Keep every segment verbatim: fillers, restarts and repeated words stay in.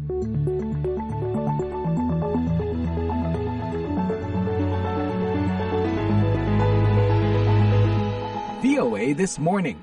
V O A This Morning.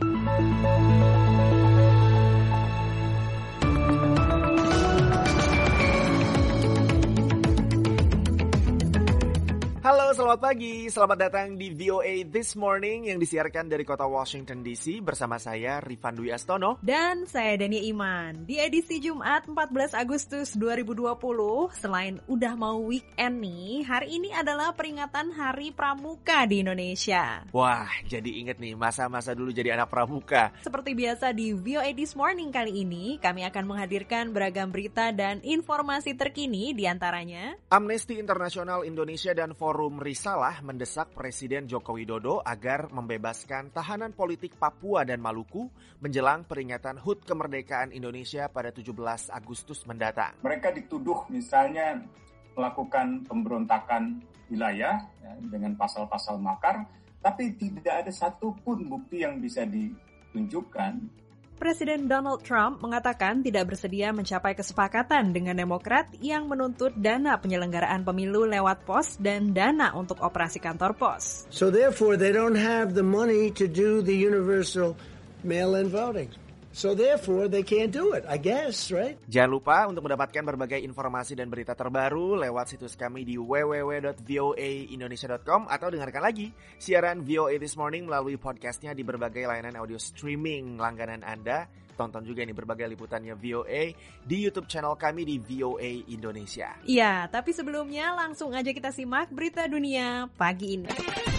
Halo, selamat pagi. Selamat datang di V O A This Morning yang disiarkan dari kota Washington D C bersama saya Rifan Dwi Astono dan saya Dania Iman. Di edisi Jumat empat belas Agustus dua ribu dua puluh, selain udah mau weekend nih, hari ini adalah peringatan Hari Pramuka di Indonesia. Wah, jadi inget nih masa-masa dulu jadi anak pramuka. Seperti biasa di V O A This Morning kali ini, kami akan menghadirkan beragam berita dan informasi terkini, diantaranya Amnesty International Indonesia dan Forum Risalah mendesak Presiden Joko Widodo agar membebaskan tahanan politik Papua dan Maluku menjelang peringatan H U T kemerdekaan Indonesia pada tujuh belas Agustus mendatang. Mereka dituduh misalnya melakukan pemberontakan wilayah ya, dengan pasal-pasal makar, tapi tidak ada satupun bukti yang bisa ditunjukkan. Presiden Donald Trump mengatakan tidak bersedia mencapai kesepakatan dengan Demokrat yang menuntut dana penyelenggaraan pemilu lewat pos dan dana untuk operasi kantor pos. So therefore they don't have the money to do the universal mail-in voting. So therefore they can't do it, I guess, right? Jangan lupa untuk mendapatkan berbagai informasi dan berita terbaru lewat situs kami di w w w dot v o a indonesia dot com atau dengarkan lagi siaran V O A This Morning melalui podcastnya di berbagai layanan audio streaming langganan Anda. Tonton juga nih berbagai liputannya V O A di YouTube channel kami di V O A Indonesia. Iya, tapi sebelumnya langsung aja kita simak berita dunia pagi ini.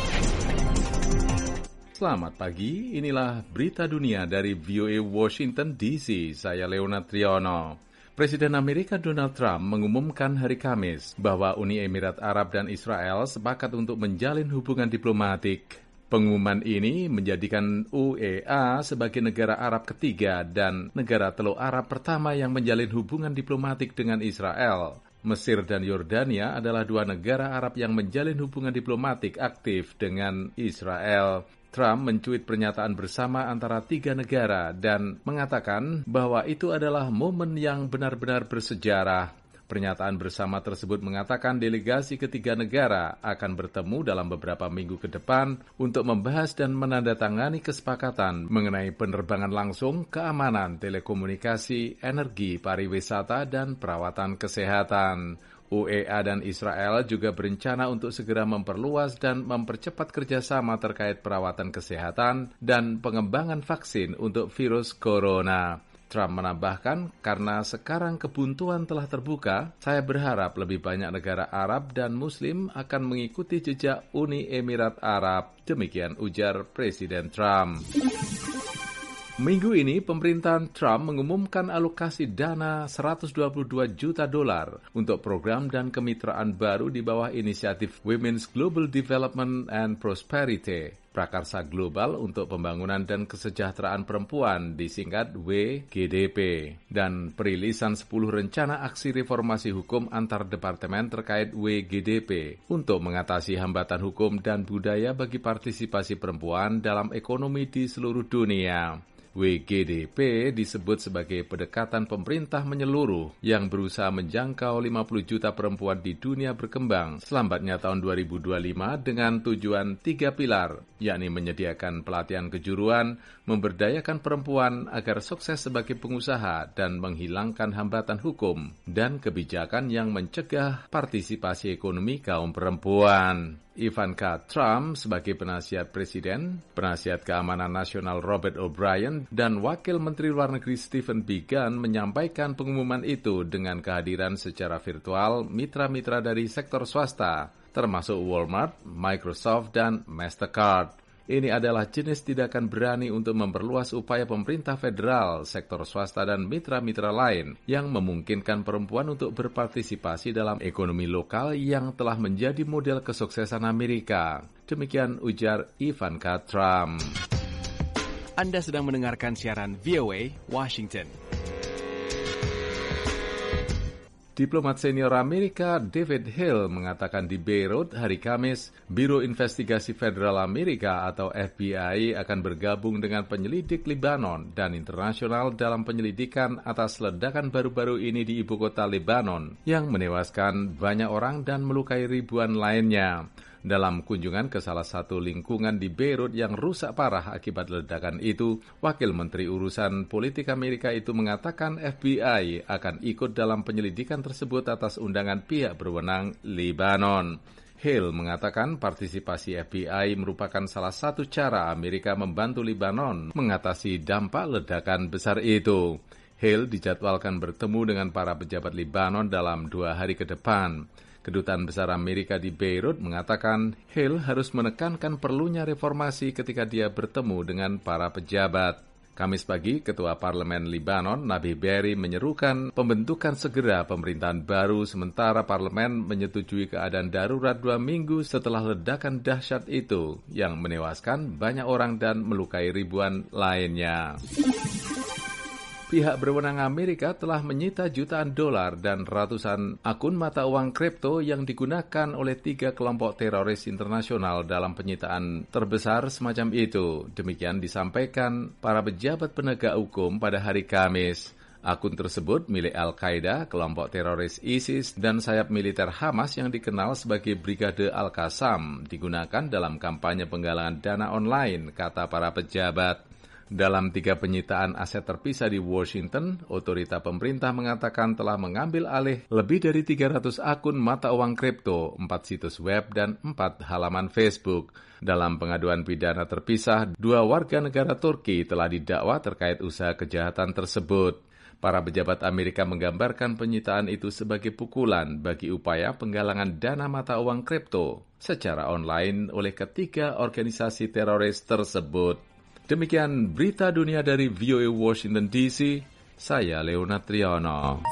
Selamat pagi, inilah berita dunia dari V O A Washington D C. Saya Leonard Triono. Presiden Amerika Donald Trump mengumumkan hari Kamis bahwa Uni Emirat Arab dan Israel sepakat untuk menjalin hubungan diplomatik. Pengumuman ini menjadikan U A E sebagai negara Arab ketiga dan negara Teluk Arab pertama yang menjalin hubungan diplomatik dengan Israel. Mesir dan Yordania adalah dua negara Arab yang menjalin hubungan diplomatik aktif dengan Israel. Trump mencuit pernyataan bersama antara tiga negara dan mengatakan bahwa itu adalah momen yang benar-benar bersejarah. Pernyataan bersama tersebut mengatakan delegasi ketiga negara akan bertemu dalam beberapa minggu ke depan untuk membahas dan menandatangani kesepakatan mengenai penerbangan langsung, keamanan, telekomunikasi, energi, pariwisata, dan perawatan kesehatan. U A E dan Israel juga berencana untuk segera memperluas dan mempercepat kerjasama terkait perawatan kesehatan dan pengembangan vaksin untuk virus corona. Trump menambahkan, karena sekarang kebuntuan telah terbuka, saya berharap lebih banyak negara Arab dan Muslim akan mengikuti jejak Uni Emirat Arab. Demikian ujar Presiden Trump. Minggu ini, pemerintahan Trump mengumumkan alokasi dana seratus dua puluh dua juta dolar untuk program dan kemitraan baru di bawah inisiatif Women's Global Development and Prosperity, prakarsa global untuk pembangunan dan kesejahteraan perempuan, disingkat W G D P, dan perilisan sepuluh rencana aksi reformasi hukum antar departemen terkait W G D P untuk mengatasi hambatan hukum dan budaya bagi partisipasi perempuan dalam ekonomi di seluruh dunia. W G D P disebut sebagai pendekatan pemerintah menyeluruh yang berusaha menjangkau lima puluh juta perempuan di dunia berkembang selambatnya tahun dua ribu dua puluh lima dengan tujuan tiga pilar, yakni menyediakan pelatihan kejuruan, memberdayakan perempuan agar sukses sebagai pengusaha, dan menghilangkan hambatan hukum dan kebijakan yang mencegah partisipasi ekonomi kaum perempuan. Ivanka Trump sebagai penasihat presiden, penasihat keamanan nasional Robert O'Brien, dan Wakil Menteri Luar Negeri Stephen Biegun menyampaikan pengumuman itu dengan kehadiran secara virtual mitra-mitra dari sektor swasta, termasuk Walmart, Microsoft, dan Mastercard. Ini adalah jenis tindakan berani untuk memperluas upaya pemerintah federal, sektor swasta, dan mitra-mitra lain yang memungkinkan perempuan untuk berpartisipasi dalam ekonomi lokal yang telah menjadi model kesuksesan Amerika. Demikian ujar Ivanka Trump. Anda sedang mendengarkan siaran V O A Washington. Diplomat senior Amerika David Hale mengatakan di Beirut hari Kamis, Biro Investigasi Federal Amerika atau F B I akan bergabung dengan penyelidik Lebanon dan internasional dalam penyelidikan atas ledakan baru-baru ini di ibu kota Lebanon yang menewaskan banyak orang dan melukai ribuan lainnya. Dalam kunjungan ke salah satu lingkungan di Beirut yang rusak parah akibat ledakan itu, Wakil Menteri Urusan Politik Amerika itu mengatakan F B I akan ikut dalam penyelidikan tersebut atas undangan pihak berwenang Lebanon. Hale mengatakan partisipasi F B I merupakan salah satu cara Amerika membantu Lebanon mengatasi dampak ledakan besar itu. Hale dijadwalkan bertemu dengan para pejabat Lebanon dalam dua hari ke depan. Kedutaan Besar Amerika di Beirut mengatakan Hale harus menekankan perlunya reformasi ketika dia bertemu dengan para pejabat. Kamis pagi, Ketua Parlemen Lebanon, Nabi Berri, menyerukan pembentukan segera pemerintahan baru sementara Parlemen menyetujui keadaan darurat dua minggu setelah ledakan dahsyat itu yang menewaskan banyak orang dan melukai ribuan lainnya. Pihak berwenang Amerika telah menyita jutaan dolar dan ratusan akun mata uang kripto yang digunakan oleh tiga kelompok teroris internasional dalam penyitaan terbesar semacam itu. Demikian disampaikan para pejabat penegak hukum pada hari Kamis. Akun tersebut milik Al-Qaeda, kelompok teroris ISIS, dan sayap militer Hamas yang dikenal sebagai Brigade Al-Qassam digunakan dalam kampanye penggalangan dana online, kata para pejabat. Dalam tiga penyitaan aset terpisah di Washington, otorita pemerintah mengatakan telah mengambil alih lebih dari tiga ratus akun mata uang kripto, empat situs web, dan empat halaman Facebook. Dalam pengaduan pidana terpisah, dua warga negara Turki telah didakwa terkait usaha kejahatan tersebut. Para pejabat Amerika menggambarkan penyitaan itu sebagai pukulan bagi upaya penggalangan dana mata uang kripto secara online oleh ketiga organisasi teroris tersebut. Demikian berita dunia dari V O A Washington D C, saya Leonard Triono.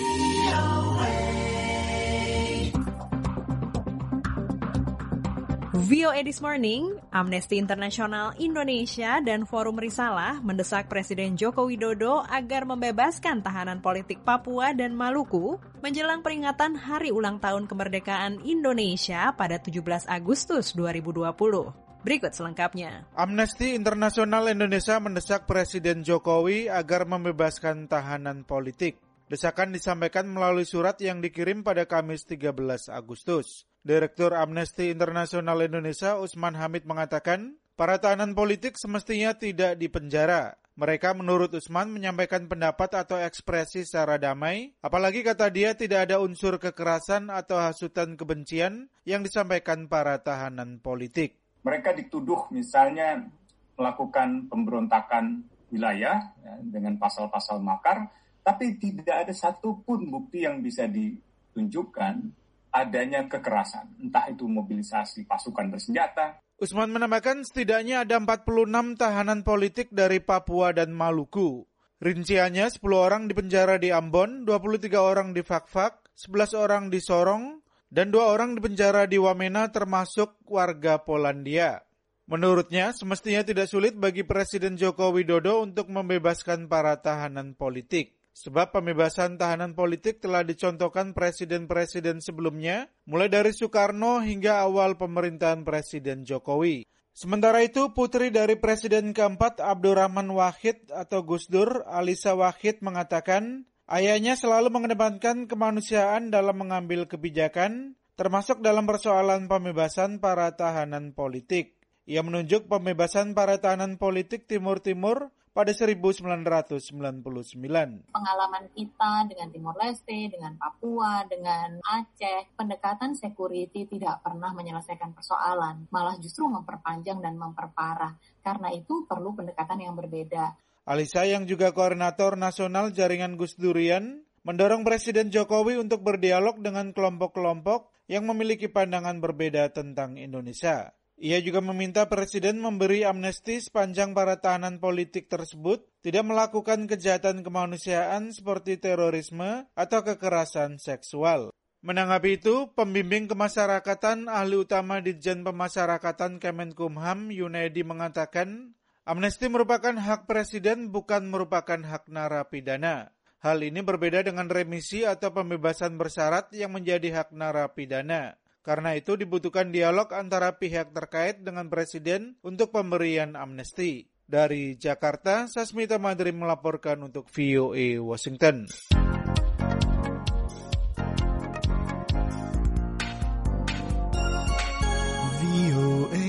V O A This Morning, Amnesty International Indonesia dan Forum Risalah mendesak Presiden Joko Widodo agar membebaskan tahanan politik Papua dan Maluku menjelang peringatan Hari Ulang Tahun Kemerdekaan Indonesia pada tujuh belas Agustus dua ribu dua puluh. Berikut selengkapnya. Amnesty International Indonesia mendesak Presiden Jokowi agar membebaskan tahanan politik. Desakan disampaikan melalui surat yang dikirim pada Kamis tiga belas Agustus. Direktur Amnesty International Indonesia Usman Hamid mengatakan, para tahanan politik semestinya tidak dipenjara. Mereka menurut Usman menyampaikan pendapat atau ekspresi secara damai, apalagi kata dia tidak ada unsur kekerasan atau hasutan kebencian yang disampaikan para tahanan politik. Mereka dituduh misalnya melakukan pemberontakan wilayah ya, dengan pasal-pasal makar, tapi tidak ada satupun bukti yang bisa ditunjukkan adanya kekerasan, entah itu mobilisasi pasukan bersenjata. Usman menambahkan setidaknya ada empat puluh enam tahanan politik dari Papua dan Maluku. Rinciannya sepuluh orang dipenjara di Ambon, dua puluh tiga orang di Fakfak, sebelas orang di Sorong, dan dua orang dipenjara di Wamena termasuk warga Polandia. Menurutnya, semestinya tidak sulit bagi Presiden Joko Widodo untuk membebaskan para tahanan politik. Sebab pembebasan tahanan politik telah dicontohkan presiden-presiden sebelumnya, mulai dari Soekarno hingga awal pemerintahan Presiden Jokowi. Sementara itu, putri dari Presiden keempat Abdurrahman Wahid atau Gus Dur, Alisa Wahid mengatakan, ayahnya selalu mengedepankan kemanusiaan dalam mengambil kebijakan, termasuk dalam persoalan pembebasan para tahanan politik. Ia menunjuk pembebasan para tahanan politik Timur-Timur pada seribu sembilan ratus sembilan puluh sembilan. Pengalaman kita dengan Timor Leste, dengan Papua, dengan Aceh, pendekatan security tidak pernah menyelesaikan persoalan, malah justru memperpanjang dan memperparah. Karena itu perlu pendekatan yang berbeda. Alisa yang juga koordinator nasional jaringan Gus Durian mendorong Presiden Jokowi untuk berdialog dengan kelompok-kelompok yang memiliki pandangan berbeda tentang Indonesia. Ia juga meminta Presiden memberi amnesti sepanjang para tahanan politik tersebut tidak melakukan kejahatan kemanusiaan seperti terorisme atau kekerasan seksual. Menanggapi itu, pembimbing kemasyarakatan ahli utama Ditjen Pemasyarakatan Kemenkumham Yunedi mengatakan, amnesti merupakan hak Presiden bukan merupakan hak narapidana. Hal ini berbeda dengan remisi atau pembebasan bersyarat yang menjadi hak narapidana. Karena itu dibutuhkan dialog antara pihak terkait dengan Presiden untuk pemberian amnesti. Dari Jakarta, Sasmita Madri melaporkan untuk V O A Washington. V O A.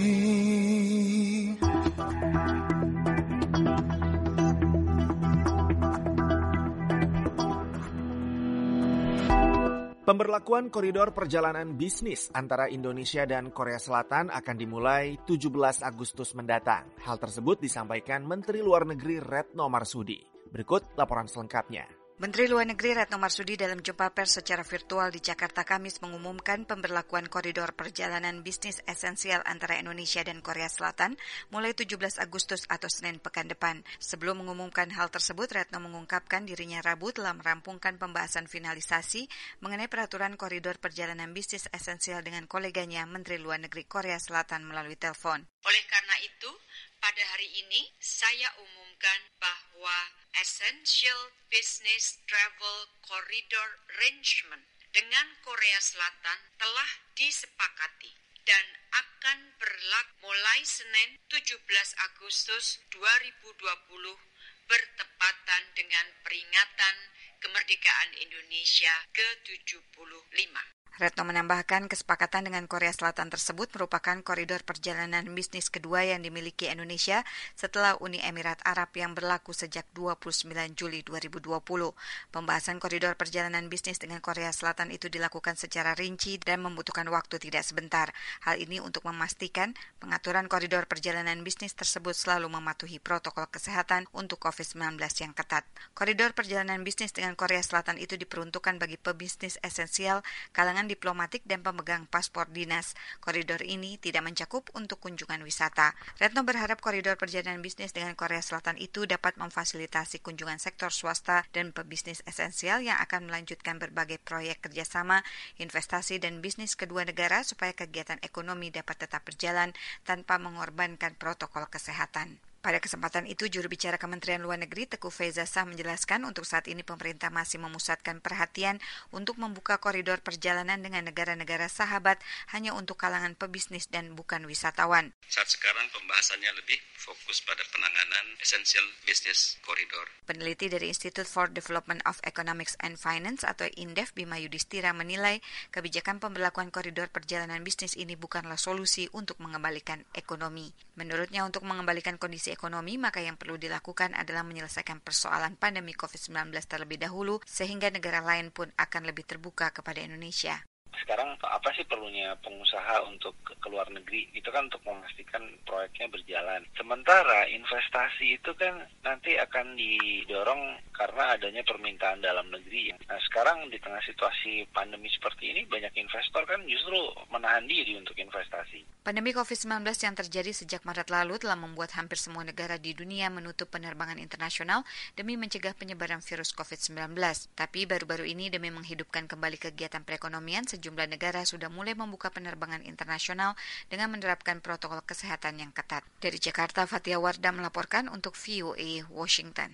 Pemberlakuan koridor perjalanan bisnis antara Indonesia dan Korea Selatan akan dimulai tujuh belas Agustus mendatang. Hal tersebut disampaikan Menteri Luar Negeri Retno Marsudi. Berikut laporan selengkapnya. Menteri Luar Negeri Retno Marsudi dalam jumpa pers secara virtual di Jakarta Kamis mengumumkan pemberlakuan koridor perjalanan bisnis esensial antara Indonesia dan Korea Selatan mulai tujuh belas Agustus atau Senin pekan depan. Sebelum mengumumkan hal tersebut, Retno mengungkapkan dirinya Rabu telah merampungkan pembahasan finalisasi mengenai peraturan koridor perjalanan bisnis esensial dengan koleganya Menteri Luar Negeri Korea Selatan melalui telepon. Oleh karena itu, pada hari ini saya umumkan bahwa Essential Business Travel Corridor Arrangement dengan Korea Selatan telah disepakati dan akan berlaku mulai Senin tujuh belas Agustus dua ribu dua puluh bertepatan dengan peringatan kemerdekaan Indonesia ke tujuh puluh lima. Retno menambahkan kesepakatan dengan Korea Selatan tersebut merupakan koridor perjalanan bisnis kedua yang dimiliki Indonesia setelah Uni Emirat Arab yang berlaku sejak dua puluh sembilan Juli dua ribu dua puluh. Pembahasan koridor perjalanan bisnis dengan Korea Selatan itu dilakukan secara rinci dan membutuhkan waktu tidak sebentar. Hal ini untuk memastikan pengaturan koridor perjalanan bisnis tersebut selalu mematuhi protokol kesehatan untuk covid sembilan belas yang ketat. Koridor perjalanan bisnis dengan Korea Selatan itu diperuntukkan bagi pebisnis esensial, kalangan diplomatik dan pemegang paspor dinas. Koridor ini tidak mencakup untuk kunjungan wisata. Retno berharap koridor perjalanan bisnis dengan Korea Selatan itu dapat memfasilitasi kunjungan sektor swasta dan pebisnis esensial yang akan melanjutkan berbagai proyek kerjasama, investasi dan bisnis kedua negara supaya kegiatan ekonomi dapat tetap berjalan tanpa mengorbankan protokol kesehatan. Pada kesempatan itu, juru bicara Kementerian Luar Negeri Teguh Faiza Shah menjelaskan untuk saat ini pemerintah masih memusatkan perhatian untuk membuka koridor perjalanan dengan negara-negara sahabat hanya untuk kalangan pebisnis dan bukan wisatawan. Saat sekarang pembahasannya lebih fokus pada penanganan Essential Business Corridor. Peneliti dari Institute for Development of Economics and Finance atau INDEF Bima Yudhistira menilai kebijakan pemberlakuan koridor perjalanan bisnis ini bukanlah solusi untuk mengembalikan ekonomi. Menurutnya untuk mengembalikan kondisi ekonomi, maka yang perlu dilakukan adalah menyelesaikan persoalan pandemi covid sembilan belas terlebih dahulu, sehingga negara lain pun akan lebih terbuka kepada Indonesia. Sekarang apa sih perlunya pengusaha untuk ke luar negeri? Itu kan untuk memastikan proyeknya berjalan. Sementara investasi itu kan nanti akan didorong karena adanya permintaan dalam negeri. Nah sekarang di tengah situasi pandemi seperti ini, banyak investor kan justru menahan diri untuk investasi. Pandemi covid sembilan belas yang terjadi sejak Maret lalu telah membuat hampir semua negara di dunia menutup penerbangan internasional demi mencegah penyebaran virus covid sembilan belas. Tapi baru-baru ini demi menghidupkan kembali kegiatan perekonomian, sejumlah negara sudah mulai membuka penerbangan internasional dengan menerapkan protokol kesehatan yang ketat. Dari Jakarta, Fatia Wardah melaporkan untuk V O A Washington.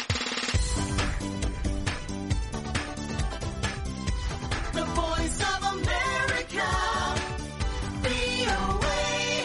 The Voice of America, V O A.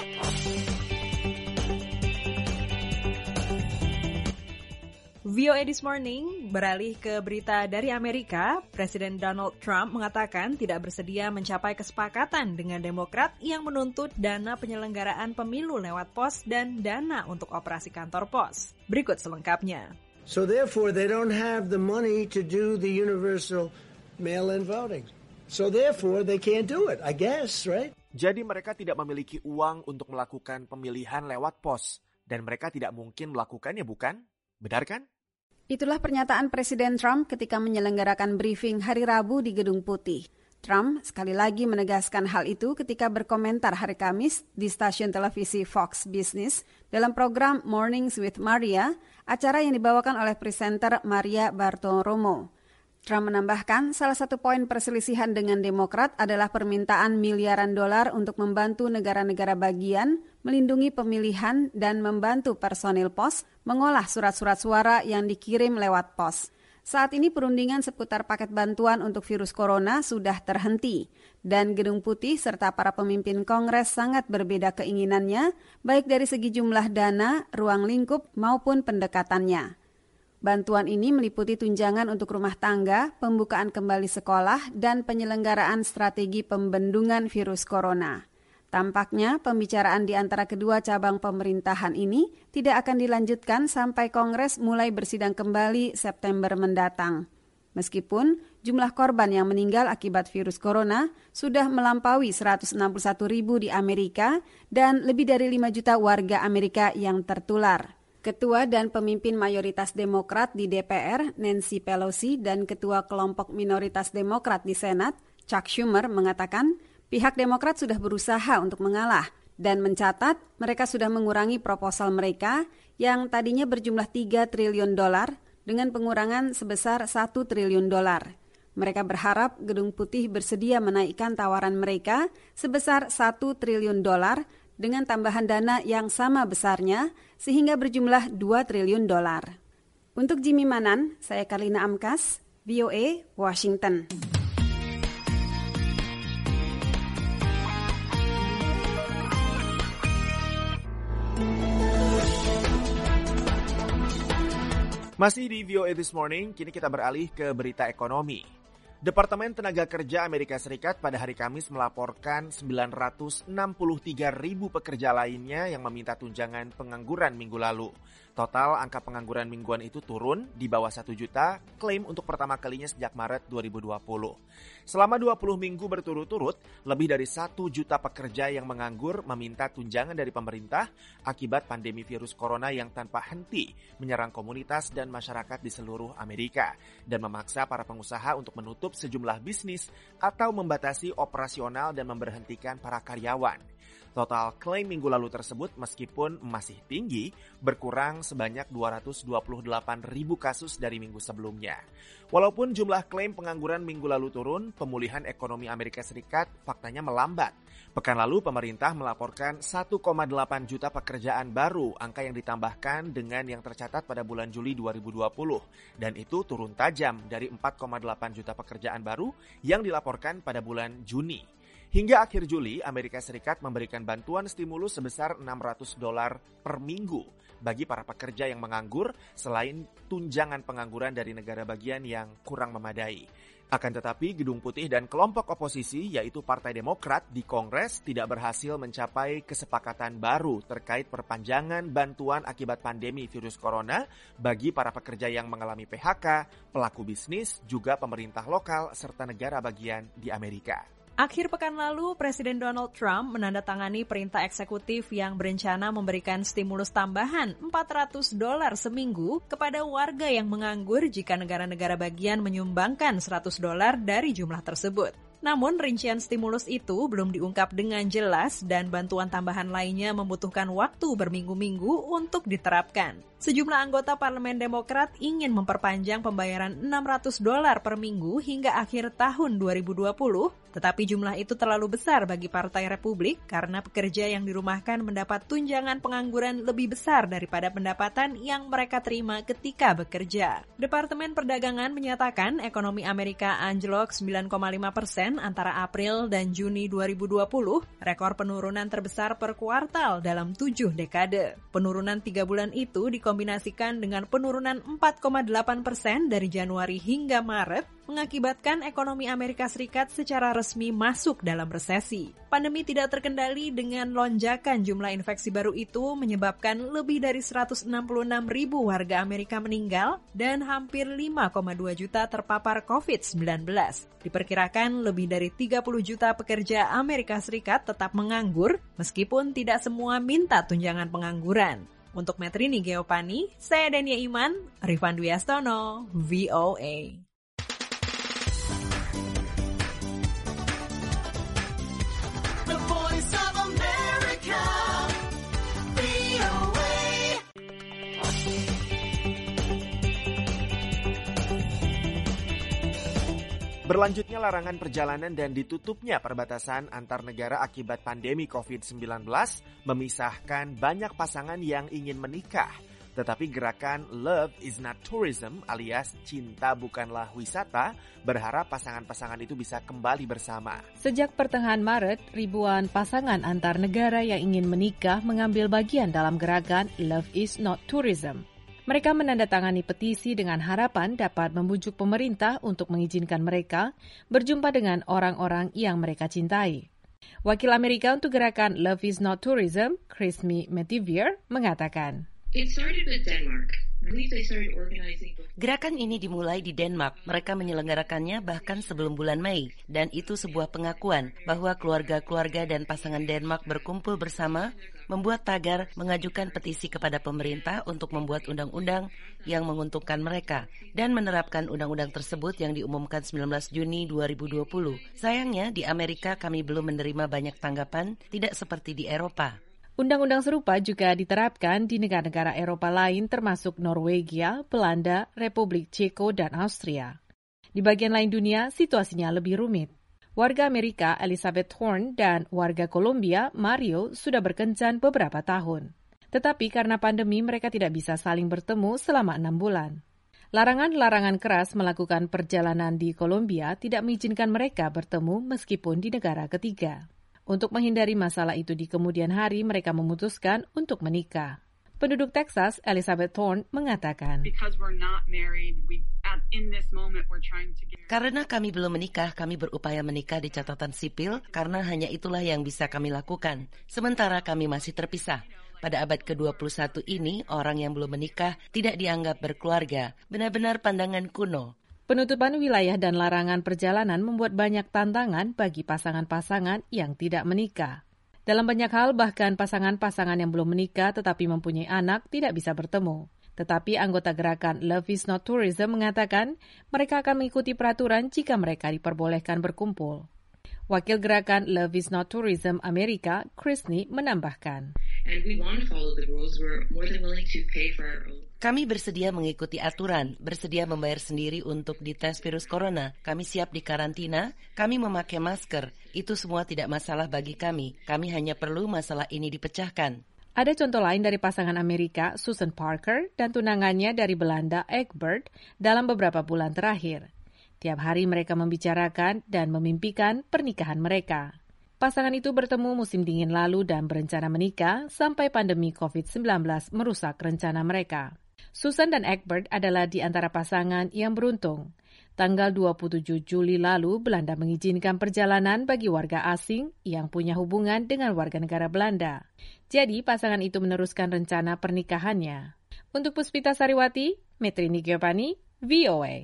V O A This Morning beralih ke berita dari Amerika. Presiden Donald Trump mengatakan tidak bersedia mencapai kesepakatan dengan Demokrat yang menuntut dana penyelenggaraan pemilu lewat pos dan dana untuk operasi kantor pos. Berikut selengkapnya. So therefore they don't have the money to do the universal mail-in voting. So therefore they can't do it, I guess, right? Jadi mereka tidak memiliki uang untuk melakukan pemilihan lewat pos. Dan mereka tidak mungkin melakukannya, bukan? Benar kan? Itulah pernyataan Presiden Trump ketika menyelenggarakan briefing hari Rabu di Gedung Putih. Trump sekali lagi menegaskan hal itu ketika berkomentar hari Kamis di stasiun televisi Fox Business dalam program Mornings with Maria, acara yang dibawakan oleh presenter Maria Bartiromo. Trump menambahkan salah satu poin perselisihan dengan Demokrat adalah permintaan miliaran dolar untuk membantu negara-negara bagian melindungi pemilihan dan membantu personil pos mengolah surat-surat suara yang dikirim lewat pos. Saat ini perundingan seputar paket bantuan untuk virus corona sudah terhenti dan Gedung Putih serta para pemimpin Kongres sangat berbeda keinginannya baik dari segi jumlah dana, ruang lingkup maupun pendekatannya. Bantuan ini meliputi tunjangan untuk rumah tangga, pembukaan kembali sekolah, dan penyelenggaraan strategi pembendungan virus corona. Tampaknya pembicaraan di antara kedua cabang pemerintahan ini tidak akan dilanjutkan sampai Kongres mulai bersidang kembali September mendatang. Meskipun jumlah korban yang meninggal akibat virus corona sudah melampaui seratus enam puluh satu ribu di Amerika dan lebih dari lima juta warga Amerika yang tertular. Ketua dan pemimpin mayoritas Demokrat di D P R, Nancy Pelosi, dan Ketua kelompok minoritas Demokrat di Senat, Chuck Schumer, mengatakan pihak Demokrat sudah berusaha untuk mengalah dan mencatat mereka sudah mengurangi proposal mereka yang tadinya berjumlah tiga triliun dolar dengan pengurangan sebesar satu triliun dolar. Mereka berharap Gedung Putih bersedia menaikkan tawaran mereka sebesar satu triliun dolar dengan tambahan dana yang sama besarnya sehingga berjumlah dua triliun dolar. Untuk Jimmy Manan, saya Karlina Amkas, V O A, Washington. Masih di V O A This Morning, kini kita beralih ke berita ekonomi. Departemen Tenaga Kerja Amerika Serikat pada hari Kamis melaporkan sembilan ratus enam puluh tiga ribu pekerja lainnya yang meminta tunjangan pengangguran minggu lalu. Total angka pengangguran mingguan itu turun di bawah satu juta, klaim untuk pertama kalinya sejak Maret dua ribu dua puluh. Selama dua puluh minggu berturut-turut, lebih dari satu juta pekerja yang menganggur meminta tunjangan dari pemerintah akibat pandemi virus corona yang tanpa henti menyerang komunitas dan masyarakat di seluruh Amerika dan memaksa para pengusaha untuk menutup sejumlah bisnis atau membatasi operasional dan memberhentikan para karyawan. Total klaim minggu lalu tersebut meskipun masih tinggi, berkurang sebanyak dua ratus dua puluh delapan ribu kasus dari minggu sebelumnya. Walaupun jumlah klaim pengangguran minggu lalu turun, pemulihan ekonomi Amerika Serikat faktanya melambat. Pekan lalu pemerintah melaporkan satu koma delapan juta pekerjaan baru, angka yang ditambahkan dengan yang tercatat pada bulan Juli dua ribu dua puluh. Dan itu turun tajam dari empat koma delapan juta pekerjaan baru yang dilaporkan pada bulan Juni. Hingga akhir Juli, Amerika Serikat memberikan bantuan stimulus sebesar enam ratus dolar per minggu bagi para pekerja yang menganggur selain tunjangan pengangguran dari negara bagian yang kurang memadai. Akan tetapi, Gedung Putih dan kelompok oposisi, yaitu Partai Demokrat di Kongres, tidak berhasil mencapai kesepakatan baru terkait perpanjangan bantuan akibat pandemi virus corona bagi para pekerja yang mengalami P H K, pelaku bisnis, juga pemerintah lokal, serta negara bagian di Amerika. Akhir pekan lalu, Presiden Donald Trump menandatangani perintah eksekutif yang berencana memberikan stimulus tambahan empat ratus dolar seminggu kepada warga yang menganggur jika negara-negara bagian menyumbangkan seratus dolar dari jumlah tersebut. Namun, rincian stimulus itu belum diungkap dengan jelas dan bantuan tambahan lainnya membutuhkan waktu berminggu-minggu untuk diterapkan. Sejumlah anggota Parlemen Demokrat ingin memperpanjang pembayaran enam ratus dolar per minggu hingga akhir tahun dua ribu dua puluh, tetapi jumlah itu terlalu besar bagi Partai Republik karena pekerja yang dirumahkan mendapat tunjangan pengangguran lebih besar daripada pendapatan yang mereka terima ketika bekerja. Departemen Perdagangan menyatakan ekonomi Amerika anjlok sembilan koma lima persen antara April dan Juni dua ribu dua puluh, rekor penurunan terbesar per kuartal dalam tujuh dekade. Penurunan tiga bulan itu dikombinasikan dengan penurunan empat koma delapan persen dari Januari hingga Maret, mengakibatkan ekonomi Amerika Serikat secara resmi masuk dalam resesi. Pandemi tidak terkendali dengan lonjakan jumlah infeksi baru itu menyebabkan lebih dari seratus enam puluh enam ribu warga Amerika meninggal dan hampir lima koma dua juta terpapar covid sembilan belas. Diperkirakan lebih dari tiga puluh juta pekerja Amerika Serikat tetap menganggur meskipun tidak semua minta tunjangan pengangguran. Untuk Metrini Geopani, saya Dania Iman, Rifan Dwi Astono, V O A. Berlanjutnya larangan perjalanan dan ditutupnya perbatasan antar negara akibat pandemi covid sembilan belas memisahkan banyak pasangan yang ingin menikah. Tetapi gerakan Love is not tourism alias cinta bukanlah wisata berharap pasangan-pasangan itu bisa kembali bersama. Sejak pertengahan Maret, ribuan pasangan antar negara yang ingin menikah mengambil bagian dalam gerakan Love is not tourism. Mereka menandatangani petisi dengan harapan dapat membujuk pemerintah untuk mengizinkan mereka berjumpa dengan orang-orang yang mereka cintai. Wakil Amerika untuk gerakan Love is not tourism, Krismi Metivier, mengatakan, It started with Denmark. I believe they started organizing. Gerakan ini dimulai di Denmark. Mereka menyelenggarakannya bahkan sebelum bulan Mei. Dan itu sebuah pengakuan bahwa keluarga-keluarga dan pasangan Denmark berkumpul bersama, membuat tagar, mengajukan petisi kepada pemerintah untuk membuat undang-undang yang menguntungkan mereka dan menerapkan undang-undang tersebut yang diumumkan sembilan belas Juni dua ribu dua puluh. Sayangnya di Amerika kami belum menerima banyak tanggapan, tidak seperti di Eropa. Undang-undang serupa juga diterapkan di negara-negara Eropa lain termasuk Norwegia, Belanda, Republik Ceko, dan Austria. Di bagian lain dunia, situasinya lebih rumit. Warga Amerika Elizabeth Horn dan warga Kolombia Mario sudah berkencan beberapa tahun. Tetapi karena pandemi mereka tidak bisa saling bertemu selama enam bulan. Larangan-larangan keras melakukan perjalanan di Kolombia tidak mengizinkan mereka bertemu meskipun di negara ketiga. Untuk menghindari masalah itu di kemudian hari, mereka memutuskan untuk menikah. Penduduk Texas, Elizabeth Thorne, mengatakan, Karena kami belum menikah, kami berupaya menikah di catatan sipil karena hanya itulah yang bisa kami lakukan. Sementara kami masih terpisah. Pada abad ke dua puluh satu ini, orang yang belum menikah tidak dianggap berkeluarga. Benar-benar pandangan kuno. Penutupan wilayah dan larangan perjalanan membuat banyak tantangan bagi pasangan-pasangan yang tidak menikah. Dalam banyak hal, bahkan pasangan-pasangan yang belum menikah tetapi mempunyai anak tidak bisa bertemu. Tetapi anggota gerakan Love is not tourism mengatakan mereka akan mengikuti peraturan jika mereka diperbolehkan berkumpul. Wakil gerakan Love is not tourism Amerika, Krisni, menambahkan, And we want to follow the rules. We're more than willing to pay for our own. Kami bersedia mengikuti aturan, bersedia membayar sendiri untuk dites virus corona. Kami siap dikarantina, kami memakai masker. Itu semua tidak masalah bagi kami. Kami hanya perlu masalah ini dipecahkan. Ada contoh lain dari pasangan Amerika, Susan Parker, dan tunangannya dari Belanda, Egbert, dalam beberapa bulan terakhir. Tiap hari mereka membicarakan dan memimpikan pernikahan mereka. Pasangan itu bertemu musim dingin lalu dan berencana menikah sampai pandemi covid sembilan belas merusak rencana mereka. Susan dan Egbert adalah di antara pasangan yang beruntung. Tanggal dua puluh tujuh Juli lalu, Belanda mengizinkan perjalanan bagi warga asing yang punya hubungan dengan warga negara Belanda. Jadi, pasangan itu meneruskan rencana pernikahannya. Untuk Puspita Sariwati, Metrini Giovanni, V O A.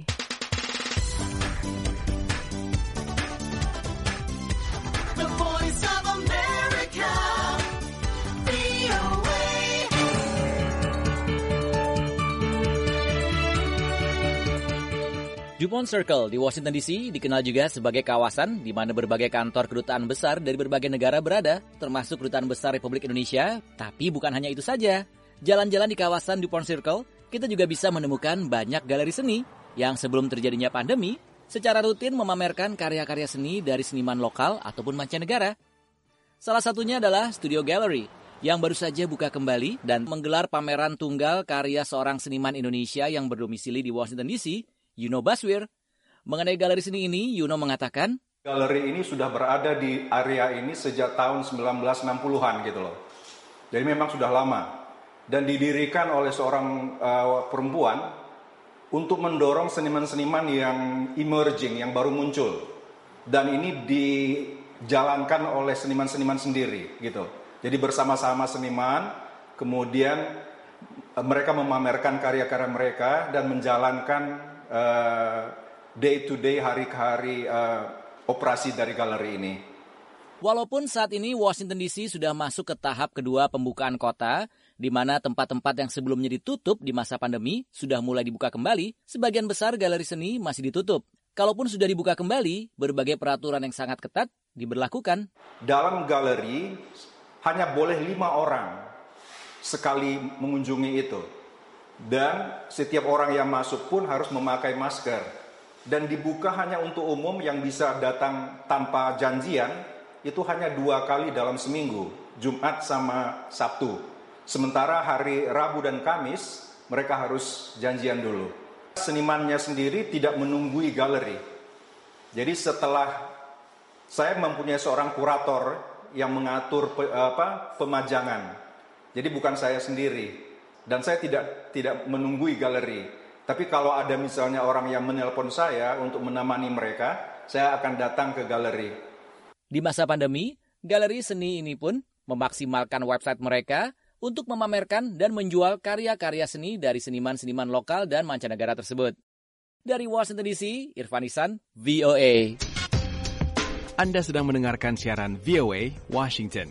DuPont Circle di Washington D C dikenal juga sebagai kawasan di mana berbagai kantor kedutaan besar dari berbagai negara berada, termasuk Kedutaan Besar Republik Indonesia. Tapi bukan hanya itu saja. Jalan-jalan di kawasan DuPont Circle, kita juga bisa menemukan banyak galeri seni yang sebelum terjadinya pandemi, secara rutin memamerkan karya-karya seni dari seniman lokal ataupun mancanegara. Salah satunya adalah Studio Gallery, yang baru saja buka kembali dan menggelar pameran tunggal karya seorang seniman Indonesia yang berdomisili di Washington D C, Yuno Baswir. Mengenai galeri seni ini, Yuno mengatakan, galeri ini sudah berada di area ini sejak tahun sembilan belas enam puluhan gitu loh. Jadi memang sudah lama. Dan didirikan oleh seorang uh, perempuan untuk mendorong seniman-seniman yang emerging, yang baru muncul. Dan ini dijalankan oleh seniman-seniman sendiri gitu. Jadi bersama-sama seniman, kemudian uh, mereka memamerkan karya-karya mereka dan menjalankan Uh, day to day, hari ke hari uh, operasi dari galeri ini. Walaupun saat ini Washington D C sudah masuk ke tahap kedua pembukaan kota, di mana tempat-tempat yang sebelumnya ditutup di masa pandemi sudah mulai dibuka kembali, sebagian besar galeri seni masih ditutup. Kalaupun sudah dibuka kembali, berbagai peraturan yang sangat ketat diberlakukan. Dalam galeri hanya boleh lima orang sekali mengunjungi itu. Dan setiap orang yang masuk pun harus memakai masker. Dan dibuka hanya untuk umum, yang bisa datang tanpa janjian, itu hanya dua kali dalam seminggu, Jumat sama Sabtu. Sementara hari Rabu dan Kamis mereka harus janjian dulu. Senimannya sendiri tidak menunggui galeri. Jadi setelah saya mempunyai seorang kurator yang mengatur pe, apa, pemajangan. Jadi bukan saya sendiri. Dan saya tidak tidak menunggui galeri. Tapi kalau ada misalnya orang yang menelpon saya untuk menemani mereka, saya akan datang ke galeri. Di masa pandemi, galeri seni ini pun memaksimalkan website mereka untuk memamerkan dan menjual karya-karya seni dari seniman-seniman lokal dan mancanegara tersebut. Dari Washington D C, Irfan Ihsan, V O A. Anda sedang mendengarkan siaran V O A Washington.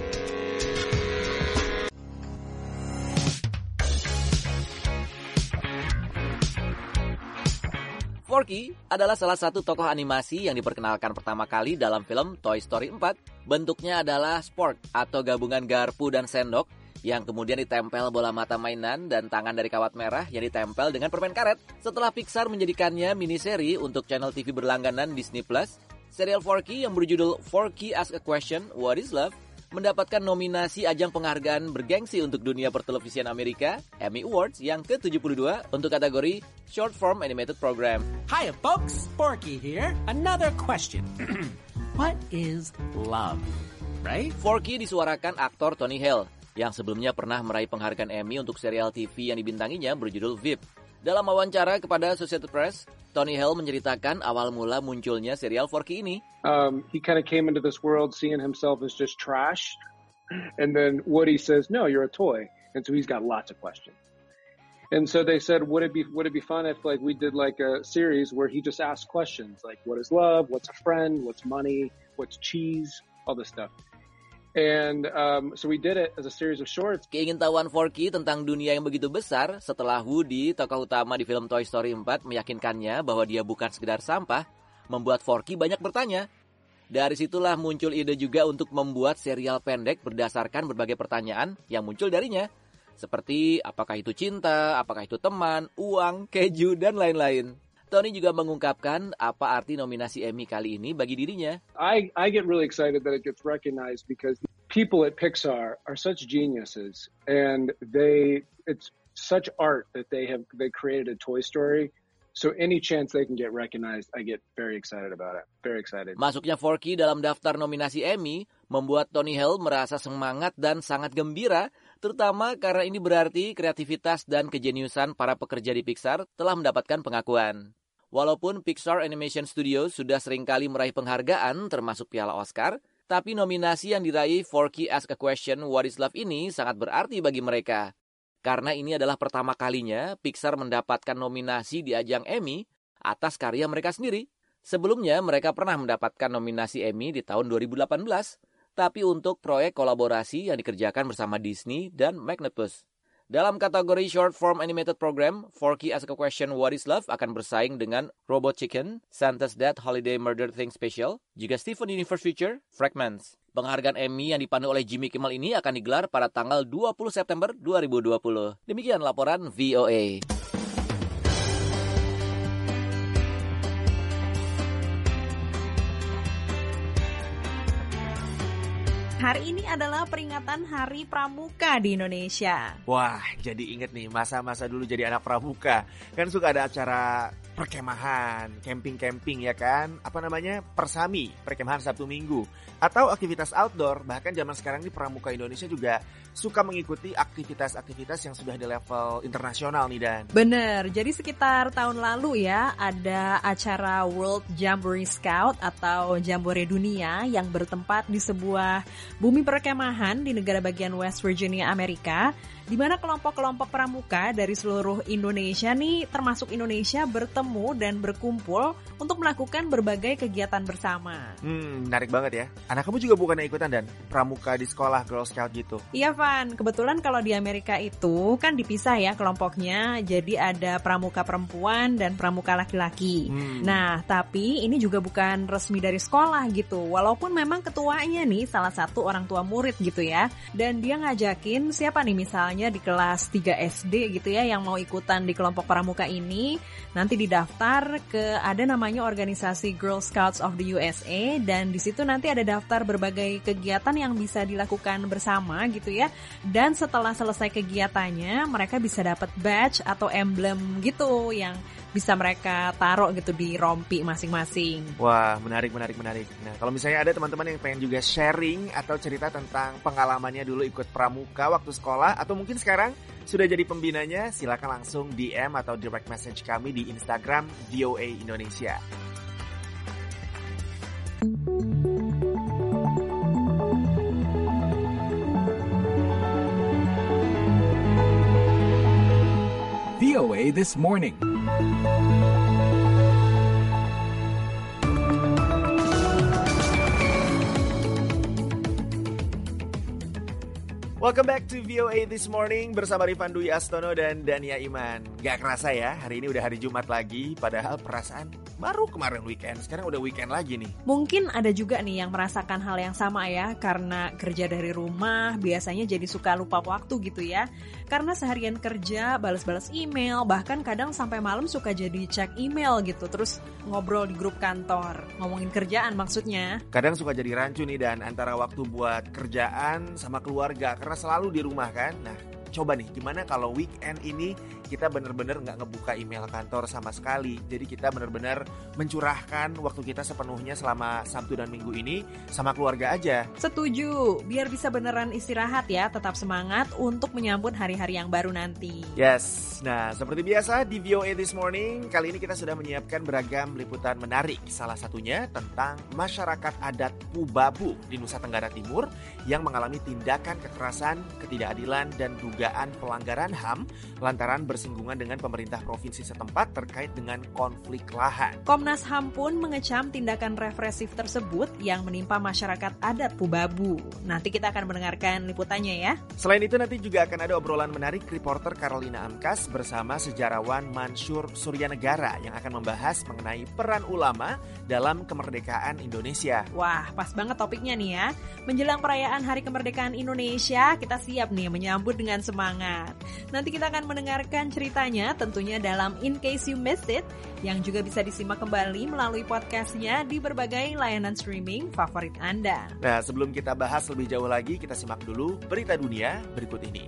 Forky adalah salah satu tokoh animasi yang diperkenalkan pertama kali dalam film Toy Story empat. Bentuknya adalah spork atau gabungan garpu dan sendok yang kemudian ditempel bola mata mainan dan tangan dari kawat merah yang ditempel dengan permen karet. Setelah Pixar menjadikannya miniseri untuk channel T V berlangganan Disney Plus, serial Forky yang berjudul Forky Ask a Question, What is Love? Mendapatkan nominasi ajang penghargaan bergengsi untuk dunia pertelevisian Amerika, Emmy Awards yang ke tujuh puluh dua untuk kategori Short Form Animated Program. Hiya folks, Forky here. Another question. What is love? Right? Forky disuarakan aktor Tony Hale yang sebelumnya pernah meraih penghargaan Emmy untuk serial T V yang dibintanginya berjudul V I P. Dalam wawancara kepada Associated Press, Tony Hale menceritakan awal mula munculnya serial Forky ini. Um, he kind of came into this world seeing himself as just trash. And then Woody says, no, you're a toy. And so he's got lots of questions. And so they said, would it be would it be fun if like we did like a series where he just asked questions like, what is love? What's a friend? What's money? What's cheese? All this stuff. And um, so we did it as a series of shorts. Keingintahuan Forky tentang dunia yang begitu besar setelah Woody, tokoh utama di film Toy Story empat, meyakinkannya bahwa dia bukan sekedar sampah, membuat Forky banyak bertanya. Dari situlah muncul ide juga untuk membuat serial pendek berdasarkan berbagai pertanyaan yang muncul darinya. Seperti apakah itu cinta, apakah itu teman, uang, keju, dan lain-lain. Tony juga mengungkapkan apa arti nominasi Emmy kali ini bagi dirinya. I, I get really excited that it gets recognized because people at Pixar are such geniuses and they it's such art that they have they created a Toy Story. So any chance they can get recognized, I get very excited about it. Very excited. Masuknya Forky dalam daftar nominasi Emmy membuat Tony Hale merasa semangat dan sangat gembira, terutama karena ini berarti kreativitas dan kejeniusan para pekerja di Pixar telah mendapatkan pengakuan. Walaupun Pixar Animation Studios sudah seringkali meraih penghargaan termasuk Piala Oscar, tapi nominasi yang diraih Forky Ask a Question, What is Love ini sangat berarti bagi mereka. Karena ini adalah pertama kalinya Pixar mendapatkan nominasi di ajang Emmy atas karya mereka sendiri. Sebelumnya mereka pernah mendapatkan nominasi Emmy di tahun dua ribu delapan belas, tapi untuk proyek kolaborasi yang dikerjakan bersama Disney dan Magnetbus. Dalam kategori Short Form Animated Program, Forky Ask a Question, What is Love akan bersaing dengan Robot Chicken, Santa's Death Holiday Murder Thing Special, juga Steven Universe Feature, Fragments. Penghargaan Emmy yang dipandu oleh Jimmy Kimmel ini akan digelar pada tanggal dua puluh September dua ribu dua puluh. Demikian laporan V O A. Hari ini adalah peringatan Hari Pramuka di Indonesia. Wah, jadi inget nih masa-masa dulu jadi anak pramuka. Kan suka ada acara perkemahan, camping-camping ya kan? Apa namanya? Persami, perkemahan Sabtu Minggu. Atau aktivitas outdoor. Bahkan zaman sekarang di pramuka Indonesia juga suka mengikuti aktivitas-aktivitas yang sudah di level internasional nih Dan. Bener, jadi sekitar tahun lalu ya ada acara World Jamboree Scout atau Jamboree Dunia yang bertempat di sebuah bumi perkemahan di negara bagian West Virginia, Amerika, di mana kelompok-kelompok pramuka dari seluruh Indonesia nih, termasuk Indonesia, bertemu dan berkumpul untuk melakukan berbagai kegiatan bersama. Hmm, menarik banget ya. Anak kamu juga bukan ikutan Dan? Pramuka di sekolah, Girl Scout gitu? Iya, Van. Kebetulan kalau di Amerika itu kan dipisah ya kelompoknya. Jadi ada pramuka perempuan dan pramuka laki-laki. Hmm. Nah, tapi ini juga bukan resmi dari sekolah gitu. Walaupun memang ketuanya nih salah satu orang tua murid gitu ya. Dan dia ngajakin siapa nih misalnya misalnya di kelas tiga S D gitu ya yang mau ikutan di kelompok pramuka ini, nanti didaftar ke ada namanya organisasi Girl Scouts of the U S A, dan di situ nanti ada daftar berbagai kegiatan yang bisa dilakukan bersama gitu ya. Dan setelah selesai kegiatannya, mereka bisa dapat badge atau emblem gitu yang bisa mereka taruh gitu di rompi masing-masing. Wah, menarik, menarik, menarik. Nah, kalau misalnya ada teman-teman yang pengen juga sharing atau cerita tentang pengalamannya dulu ikut pramuka waktu sekolah, atau mungkin sekarang sudah jadi pembinanya, silakan langsung D M atau direct message kami di Instagram V O A Indonesia. V O A This Morning. Welcome back to V O A This Morning bersama Rifan Dwi Astono dan Dania Iman. Gak kerasa ya, hari ini udah hari Jumat lagi, padahal perasaan baru kemarin weekend, sekarang udah weekend lagi nih. Mungkin ada juga nih yang merasakan hal yang sama ya, karena kerja dari rumah biasanya jadi suka lupa waktu gitu ya. Karena seharian kerja, balas-balas email, bahkan kadang sampai malam suka jadi cek email gitu, terus ngobrol di grup kantor, ngomongin kerjaan maksudnya. Kadang suka jadi rancu nih Dan, antara waktu buat kerjaan sama keluarga, karena selalu di rumah kan. Nah, coba nih, gimana kalau weekend ini kita benar-benar nggak ngebuka email kantor sama sekali. Jadi kita benar-benar mencurahkan waktu kita sepenuhnya selama Sabtu dan Minggu ini sama keluarga aja. Setuju, biar bisa beneran istirahat ya, tetap semangat untuk menyambut hari-hari yang baru nanti. Yes, nah seperti biasa di V O A This Morning, kali ini kita sudah menyiapkan beragam liputan menarik. Salah satunya tentang masyarakat adat Pubabu di Nusa Tenggara Timur yang mengalami tindakan kekerasan, ketidakadilan, dan dugaan pelanggaran H A M lantaran bersinggungan dengan pemerintah provinsi setempat terkait dengan konflik lahan. Komnas H A M pun mengecam tindakan represif tersebut yang menimpa masyarakat adat Pubabu. Nanti kita akan mendengarkan liputannya ya. Selain itu nanti juga akan ada obrolan menarik reporter Carolina Amkas bersama sejarawan Mansur Suryanegara yang akan membahas mengenai peran ulama dalam kemerdekaan Indonesia. Wah, pas banget topiknya nih ya. Menjelang perayaan Hari Kemerdekaan Indonesia, kita siap nih menyambut dengan semangat. Nanti kita akan mendengarkan ceritanya tentunya dalam In Case You Missed It, yang juga bisa disimak kembali melalui podcastnya di berbagai layanan streaming favorit Anda. Nah, sebelum kita bahas lebih jauh lagi, kita simak dulu berita dunia berikut ini.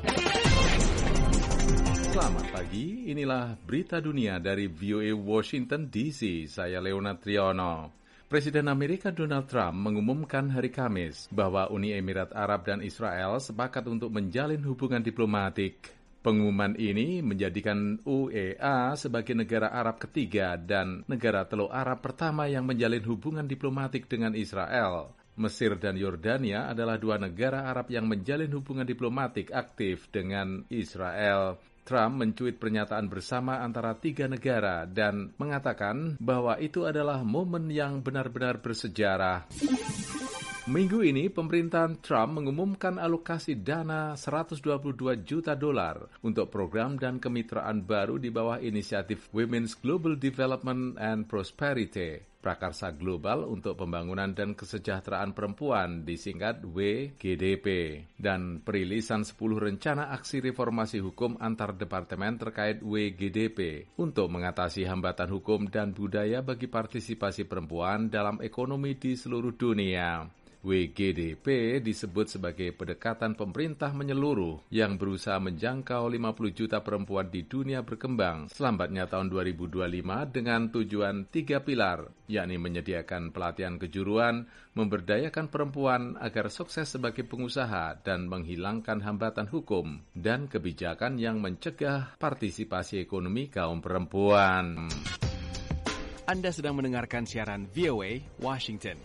Selamat pagi, inilah berita dunia dari V O A Washington D C. Saya Leonard Triono. Presiden Amerika Donald Trump mengumumkan hari Kamis bahwa Uni Emirat Arab dan Israel sepakat untuk menjalin hubungan diplomatik. Pengumuman ini menjadikan U A E sebagai negara Arab ketiga dan negara Teluk Arab pertama yang menjalin hubungan diplomatik dengan Israel. Mesir dan Yordania adalah dua negara Arab yang menjalin hubungan diplomatik aktif dengan Israel. Trump mencuit pernyataan bersama antara tiga negara dan mengatakan bahwa itu adalah momen yang benar-benar bersejarah. Minggu ini, pemerintahan Trump mengumumkan alokasi dana seratus dua puluh dua juta dolar untuk program dan kemitraan baru di bawah inisiatif Women's Global Development and Prosperity, prakarsa global untuk pembangunan dan kesejahteraan perempuan, disingkat W G D P, dan perilisan sepuluh rencana aksi reformasi hukum antar departemen terkait W G D P untuk mengatasi hambatan hukum dan budaya bagi partisipasi perempuan dalam ekonomi di seluruh dunia. W G D P disebut sebagai pendekatan pemerintah menyeluruh yang berusaha menjangkau lima puluh juta perempuan di dunia berkembang selambatnya tahun dua ribu dua puluh lima dengan tujuan tiga pilar, yakni menyediakan pelatihan kejuruan, memberdayakan perempuan agar sukses sebagai pengusaha, dan menghilangkan hambatan hukum dan kebijakan yang mencegah partisipasi ekonomi kaum perempuan. Anda sedang mendengarkan siaran V O A Washington.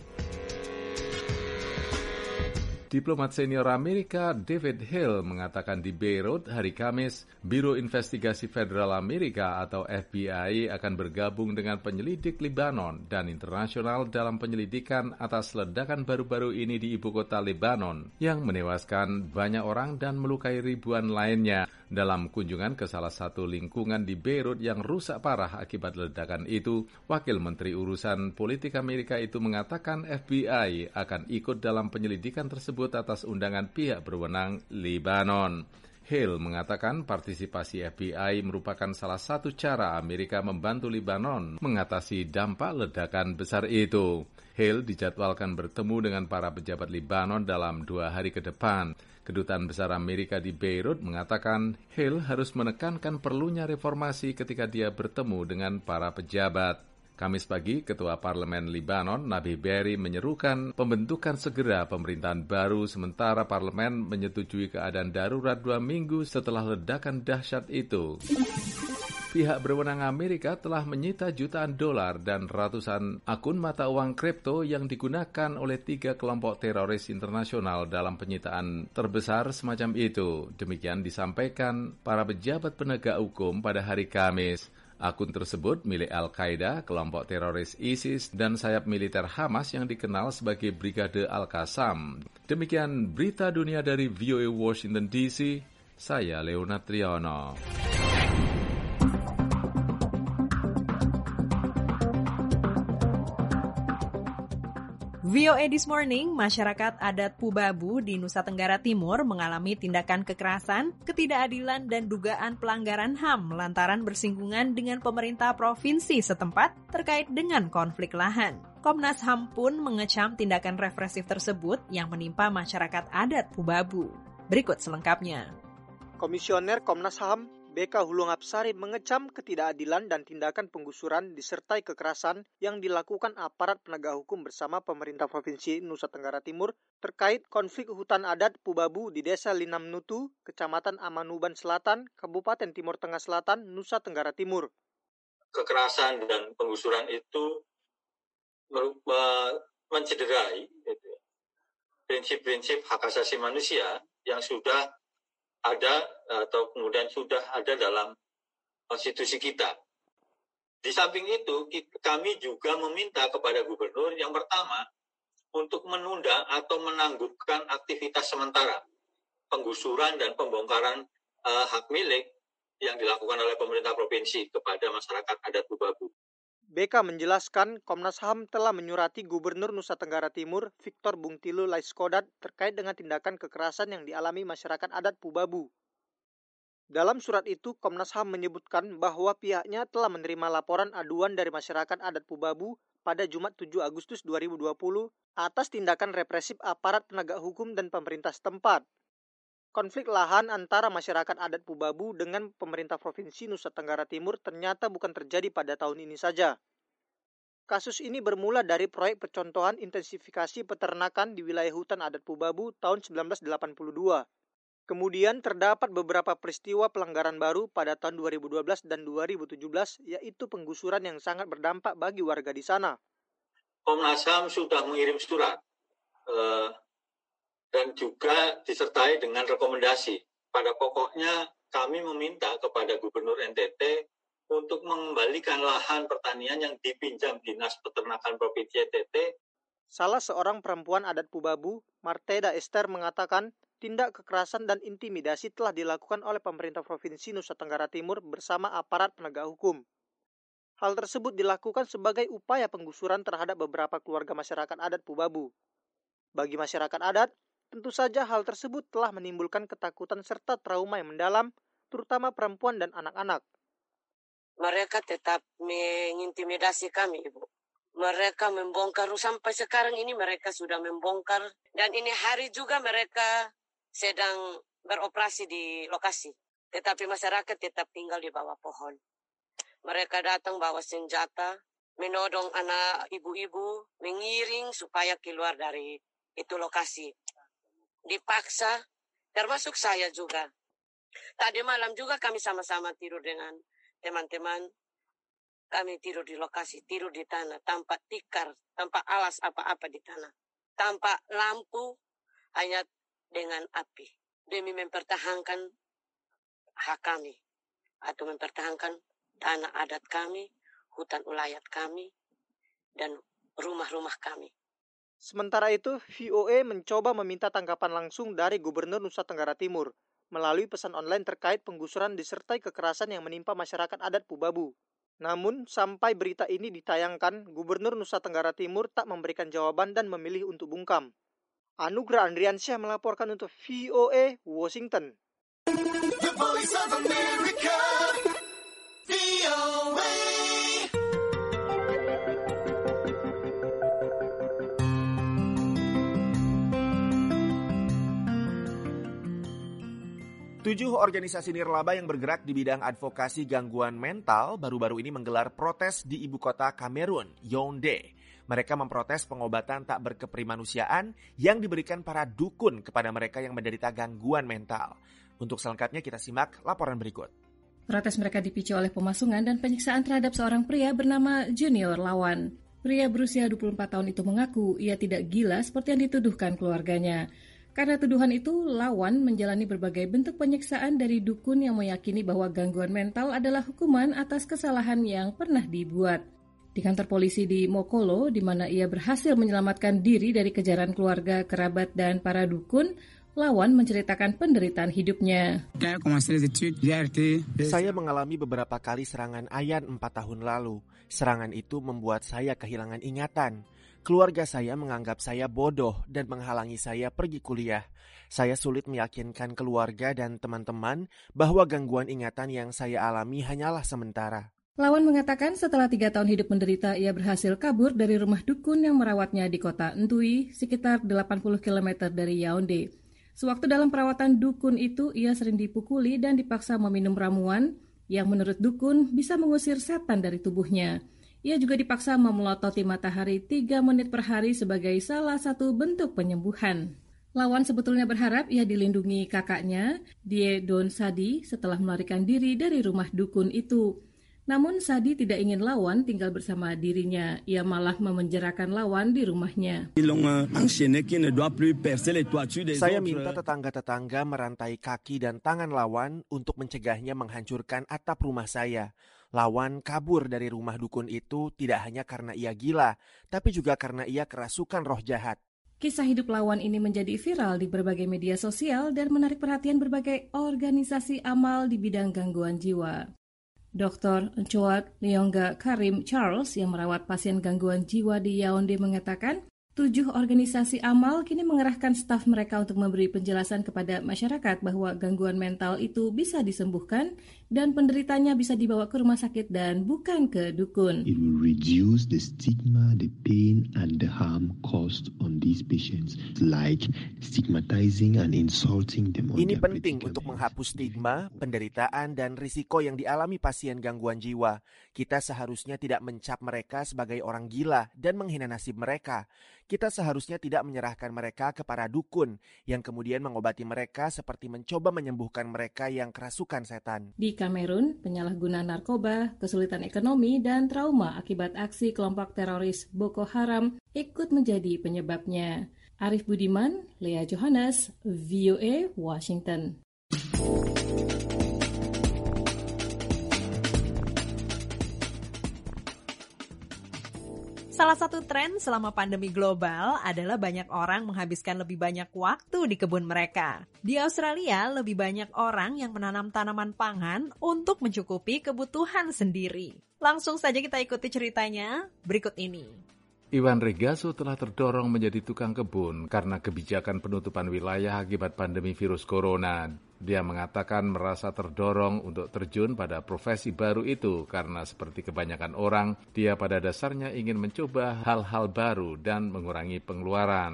Diplomat senior Amerika David Hill mengatakan di Beirut hari Kamis, Biro Investigasi Federal Amerika atau F B I akan bergabung dengan penyelidik Lebanon dan internasional dalam penyelidikan atas ledakan baru-baru ini di ibu kota Lebanon yang menewaskan banyak orang dan melukai ribuan lainnya. Dalam kunjungan ke salah satu lingkungan di Beirut yang rusak parah akibat ledakan itu, Wakil Menteri Urusan Politik Amerika itu mengatakan F B I akan ikut dalam penyelidikan tersebut atas undangan pihak berwenang Lebanon. Hale mengatakan partisipasi F B I merupakan salah satu cara Amerika membantu Lebanon mengatasi dampak ledakan besar itu. Hale dijadwalkan bertemu dengan para pejabat Lebanon dalam dua hari ke depan. Kedutaan Besar Amerika di Beirut mengatakan Hale harus menekankan perlunya reformasi ketika dia bertemu dengan para pejabat. Kamis pagi, Ketua Parlemen Lebanon, Nabi Berri, menyerukan pembentukan segera pemerintahan baru sementara parlemen menyetujui keadaan darurat dua minggu setelah ledakan dahsyat itu. Pihak berwenang Amerika telah menyita jutaan dolar dan ratusan akun mata uang kripto yang digunakan oleh tiga kelompok teroris internasional dalam penyitaan terbesar semacam itu. Demikian disampaikan para pejabat penegak hukum pada hari Kamis. Akun tersebut milik Al-Qaeda, kelompok teroris ISIS, dan sayap militer Hamas yang dikenal sebagai Brigade Al-Qassam. Demikian berita dunia dari V O A Washington D C, saya Leonard Triono. V O A This Morning, masyarakat adat Pubabu di Nusa Tenggara Timur mengalami tindakan kekerasan, ketidakadilan, dan dugaan pelanggaran H A M lantaran bersinggungan dengan pemerintah provinsi setempat terkait dengan konflik lahan. Komnas H A M pun mengecam tindakan represif tersebut yang menimpa masyarakat adat Pubabu. Berikut selengkapnya. Komisioner Komnas H A M B K Hulung Apsari mengecam ketidakadilan dan tindakan penggusuran disertai kekerasan yang dilakukan aparat penegak hukum bersama pemerintah Provinsi Nusa Tenggara Timur terkait konflik hutan adat Pubabu di Desa Linamnutu, Kecamatan Amanuban Selatan, Kabupaten Timur Tengah Selatan, Nusa Tenggara Timur. Kekerasan dan penggusuran itu mencederai prinsip-prinsip hak asasi manusia yang sudah ada atau kemudian sudah ada dalam konstitusi kita. Di samping itu, kami juga meminta kepada gubernur yang pertama untuk menunda atau menangguhkan aktivitas sementara penggusuran dan pembongkaran uh, hak milik yang dilakukan oleh pemerintah provinsi kepada masyarakat adat Pubabu. B K menjelaskan Komnas H A M telah menyurati Gubernur Nusa Tenggara Timur Victor Bungtilu Laiskodat terkait dengan tindakan kekerasan yang dialami masyarakat adat Pubabu. Dalam surat itu, Komnas H A M menyebutkan bahwa pihaknya telah menerima laporan aduan dari masyarakat adat Pubabu pada Jumat tujuh Agustus dua ribu dua puluh atas tindakan represif aparat penegak hukum dan pemerintah setempat. Konflik lahan antara masyarakat adat Pubabu dengan pemerintah Provinsi Nusa Tenggara Timur ternyata bukan terjadi pada tahun ini saja. Kasus ini bermula dari proyek percontohan intensifikasi peternakan di wilayah hutan adat Pubabu tahun seribu sembilan ratus delapan puluh dua. Kemudian terdapat beberapa peristiwa pelanggaran baru pada tahun dua ribu dua belas dan dua ribu tujuh belas, yaitu penggusuran yang sangat berdampak bagi warga di sana. Komnas H A M sudah mengirim surat uh, dan juga disertai dengan rekomendasi. Pada pokoknya kami meminta kepada Gubernur N T T untuk mengembalikan lahan pertanian yang dipinjam Dinas Peternakan Provinsi N T T. Salah seorang perempuan adat Pubabu, Marteda Esther, mengatakan tindak kekerasan dan intimidasi telah dilakukan oleh pemerintah Provinsi Nusa Tenggara Timur bersama aparat penegak hukum. Hal tersebut dilakukan sebagai upaya penggusuran terhadap beberapa keluarga masyarakat adat Pubabu. Bagi masyarakat adat, tentu saja hal tersebut telah menimbulkan ketakutan serta trauma yang mendalam, terutama perempuan dan anak-anak. Mereka tetap mengintimidasi kami, Ibu. Mereka membongkar, sampai sekarang ini mereka sudah membongkar. Dan ini hari juga mereka sedang beroperasi di lokasi. Tetapi masyarakat tetap tinggal di bawah pohon. Mereka datang bawa senjata, menodong anak ibu-ibu, mengiring supaya keluar dari itu lokasi. Dipaksa, termasuk saya juga. Tadi malam juga kami sama-sama tidur dengan teman-teman. Kami tidur di lokasi, tidur di tanah, tanpa tikar, tanpa alas apa-apa di tanah. Tanpa lampu, hanya dengan api. Demi mempertahankan hak kami. Atau mempertahankan tanah adat kami, hutan ulayat kami, dan rumah-rumah kami. Sementara itu, V O A mencoba meminta tanggapan langsung dari Gubernur Nusa Tenggara Timur melalui pesan online terkait penggusuran disertai kekerasan yang menimpa masyarakat adat Pubabu. Namun, sampai berita ini ditayangkan, Gubernur Nusa Tenggara Timur tak memberikan jawaban dan memilih untuk bungkam. Anugrah Andriansyah melaporkan untuk V O A Washington. The Voice of America, V O A. Tujuh organisasi nirlaba yang bergerak di bidang advokasi gangguan mental baru-baru ini menggelar protes di ibu kota Kamerun, Yaounde. Mereka memprotes pengobatan tak berkeprimanusiaan yang diberikan para dukun kepada mereka yang menderita gangguan mental. Untuk selengkapnya kita simak laporan berikut. Protes mereka dipicu oleh pemasungan dan penyiksaan terhadap seorang pria bernama Junior Lawan. Pria berusia dua puluh empat tahun itu mengaku ia tidak gila seperti yang dituduhkan keluarganya. Karena tuduhan itu, Lawan menjalani berbagai bentuk penyiksaan dari dukun yang meyakini bahwa gangguan mental adalah hukuman atas kesalahan yang pernah dibuat. Di kantor polisi di Mokolo, di mana ia berhasil menyelamatkan diri dari kejaran keluarga, kerabat, dan para dukun, Lawan menceritakan penderitaan hidupnya. Saya mengalami beberapa kali serangan ayan empat tahun lalu. Serangan itu membuat saya kehilangan ingatan. Keluarga saya menganggap saya bodoh dan menghalangi saya pergi kuliah. Saya sulit meyakinkan keluarga dan teman-teman bahwa gangguan ingatan yang saya alami hanyalah sementara. Lawan mengatakan setelah tiga tahun hidup menderita, ia berhasil kabur dari rumah dukun yang merawatnya di kota Ntui, sekitar delapan puluh kilometer dari Yaounde. Sewaktu dalam perawatan dukun itu, ia sering dipukuli dan dipaksa meminum ramuan yang menurut dukun bisa mengusir setan dari tubuhnya. Ia juga dipaksa memelototi matahari tiga menit per hari sebagai salah satu bentuk penyembuhan. Lawan sebetulnya berharap ia dilindungi kakaknya, Die Don Sadi, setelah melarikan diri dari rumah dukun itu. Namun Sadi tidak ingin Lawan tinggal bersama dirinya. Ia malah memenjarakan Lawan di rumahnya. Saya minta tetangga-tetangga merantai kaki dan tangan Lawan untuk mencegahnya menghancurkan atap rumah saya. Lawan kabur dari rumah dukun itu tidak hanya karena ia gila, tapi juga karena ia kerasukan roh jahat. Kisah hidup Lawan ini menjadi viral di berbagai media sosial dan menarik perhatian berbagai organisasi amal di bidang gangguan jiwa. Doktor Nchoak Leongga Karim Charles yang merawat pasien gangguan jiwa di Yaounde mengatakan, tujuh organisasi amal kini mengerahkan staf mereka untuk memberi penjelasan kepada masyarakat bahwa gangguan mental itu bisa disembuhkan dan penderitanya bisa dibawa ke rumah sakit dan bukan ke dukun. It will reduce the stigma, the pain, and the harm caused on these patients, like stigmatizing and insulting them. Ini penting untuk menghapus stigma, penderitaan, dan risiko yang dialami pasien gangguan jiwa. Kita seharusnya tidak mencap mereka sebagai orang gila dan menghina nasib mereka. Kita seharusnya tidak menyerahkan mereka kepada dukun yang kemudian mengobati mereka seperti mencoba menyembuhkan mereka yang kerasukan setan. Di Kamerun, penyalahgunaan narkoba, kesulitan ekonomi, dan trauma akibat aksi kelompok teroris Boko Haram ikut menjadi penyebabnya. Arif Budiman, Lea Johannes, V O A, Washington. Salah satu tren selama pandemi global adalah banyak orang menghabiskan lebih banyak waktu di kebun mereka. Di Australia, lebih banyak orang yang menanam tanaman pangan untuk mencukupi kebutuhan sendiri. Langsung saja kita ikuti ceritanya berikut ini. Iwan Regaso telah terdorong menjadi tukang kebun karena kebijakan penutupan wilayah akibat pandemi virus corona. Dia mengatakan merasa terdorong untuk terjun pada profesi baru itu karena seperti kebanyakan orang, dia pada dasarnya ingin mencoba hal-hal baru dan mengurangi pengeluaran.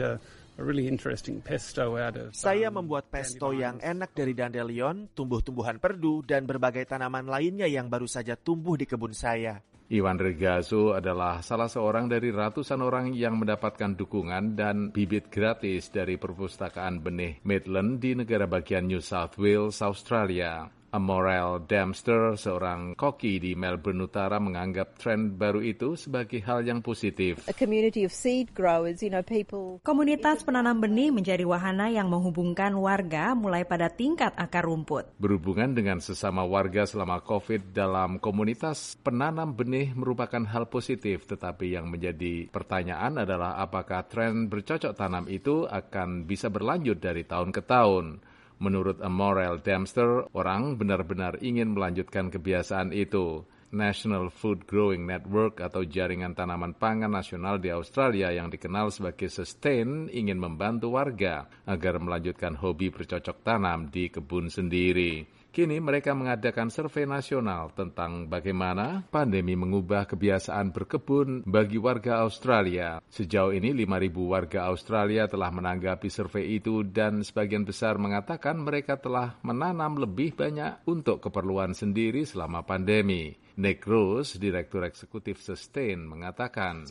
Saya membuat pesto yang enak dari dandelion, tumbuh-tumbuhan perdu, dan berbagai tanaman lainnya yang baru saja tumbuh di kebun saya. Iwan Regaso adalah salah seorang dari ratusan orang yang mendapatkan dukungan dan bibit gratis dari perpustakaan benih Maitland di negara bagian New South Wales, Australia. Amorel Dempster, seorang koki di Melbourne Utara, menganggap tren baru itu sebagai hal yang positif. A community of seed growers, you know, people. Komunitas penanam benih menjadi wahana yang menghubungkan warga mulai pada tingkat akar rumput. Berhubungan dengan sesama warga selama COVID dalam komunitas penanam benih merupakan hal positif, tetapi yang menjadi pertanyaan adalah apakah tren bercocok tanam itu akan bisa berlanjut dari tahun ke tahun. Menurut Amorel Dempster, orang benar-benar ingin melanjutkan kebiasaan itu. National Food Growing Network atau Jaringan Tanaman Pangan Nasional di Australia yang dikenal sebagai Sustain ingin membantu warga agar melanjutkan hobi bercocok tanam di kebun sendiri. Kini mereka mengadakan survei nasional tentang bagaimana pandemi mengubah kebiasaan berkebun bagi warga Australia. Sejauh ini lima ribu warga Australia telah menanggapi survei itu dan sebagian besar mengatakan mereka telah menanam lebih banyak untuk keperluan sendiri selama pandemi. Nick Rose, Direktur Eksekutif Sustain, mengatakan,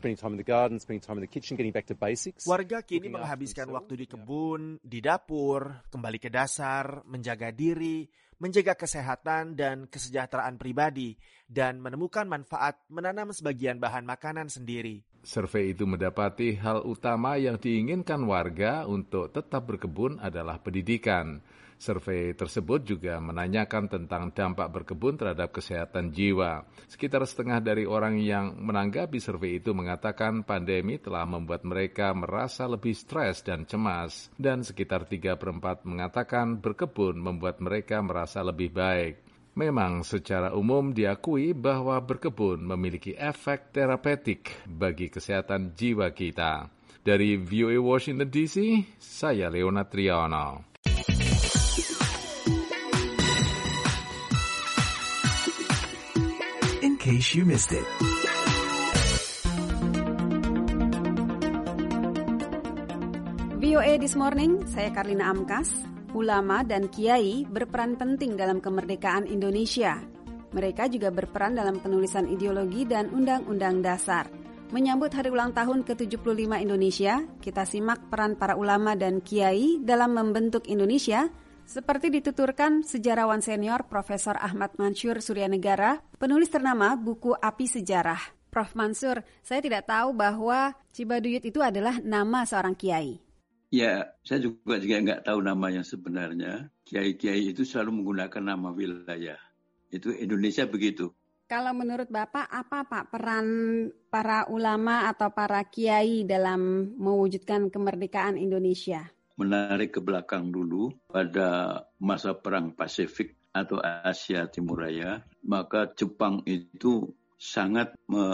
warga kini menghabiskan waktu di kebun, di dapur, kembali ke dasar, menjaga diri, menjaga kesehatan dan kesejahteraan pribadi, dan menemukan manfaat menanam sebagian bahan makanan sendiri. Survei itu mendapati hal utama yang diinginkan warga untuk tetap berkebun adalah pendidikan. Survei tersebut juga menanyakan tentang dampak berkebun terhadap kesehatan jiwa. Sekitar setengah dari orang yang menanggapi survei itu mengatakan pandemi telah membuat mereka merasa lebih stres dan cemas. Dan sekitar tiga per empat mengatakan berkebun membuat mereka merasa lebih baik. Memang secara umum diakui bahwa berkebun memiliki efek terapeutik bagi kesehatan jiwa kita. Dari V O A Washington D C, saya Leonard Triono. In case you missed it. V O A This Morning, saya Karlina Amkas. Ulama dan kiai berperan penting dalam kemerdekaan Indonesia. Mereka juga berperan dalam penulisan ideologi dan undang-undang dasar. Menyambut hari ulang tahun ke tujuh puluh lima Indonesia, kita simak peran para ulama dan kiai dalam membentuk Indonesia, seperti dituturkan sejarawan senior Profesor Ahmad Mansur Suryanegara, penulis ternama buku Api Sejarah. Prof Mansur, saya tidak tahu bahwa Cibaduyut itu adalah nama seorang kiai. Ya, saya juga juga nggak tahu nama yang sebenarnya. Kiai-kiai itu selalu menggunakan nama wilayah. Itu Indonesia begitu. Kalau menurut Bapak, apa Pak peran para ulama atau para kiai dalam mewujudkan kemerdekaan Indonesia? Menarik ke belakang dulu, pada masa Perang Pasifik atau Asia Timur Raya, maka Jepang itu sangat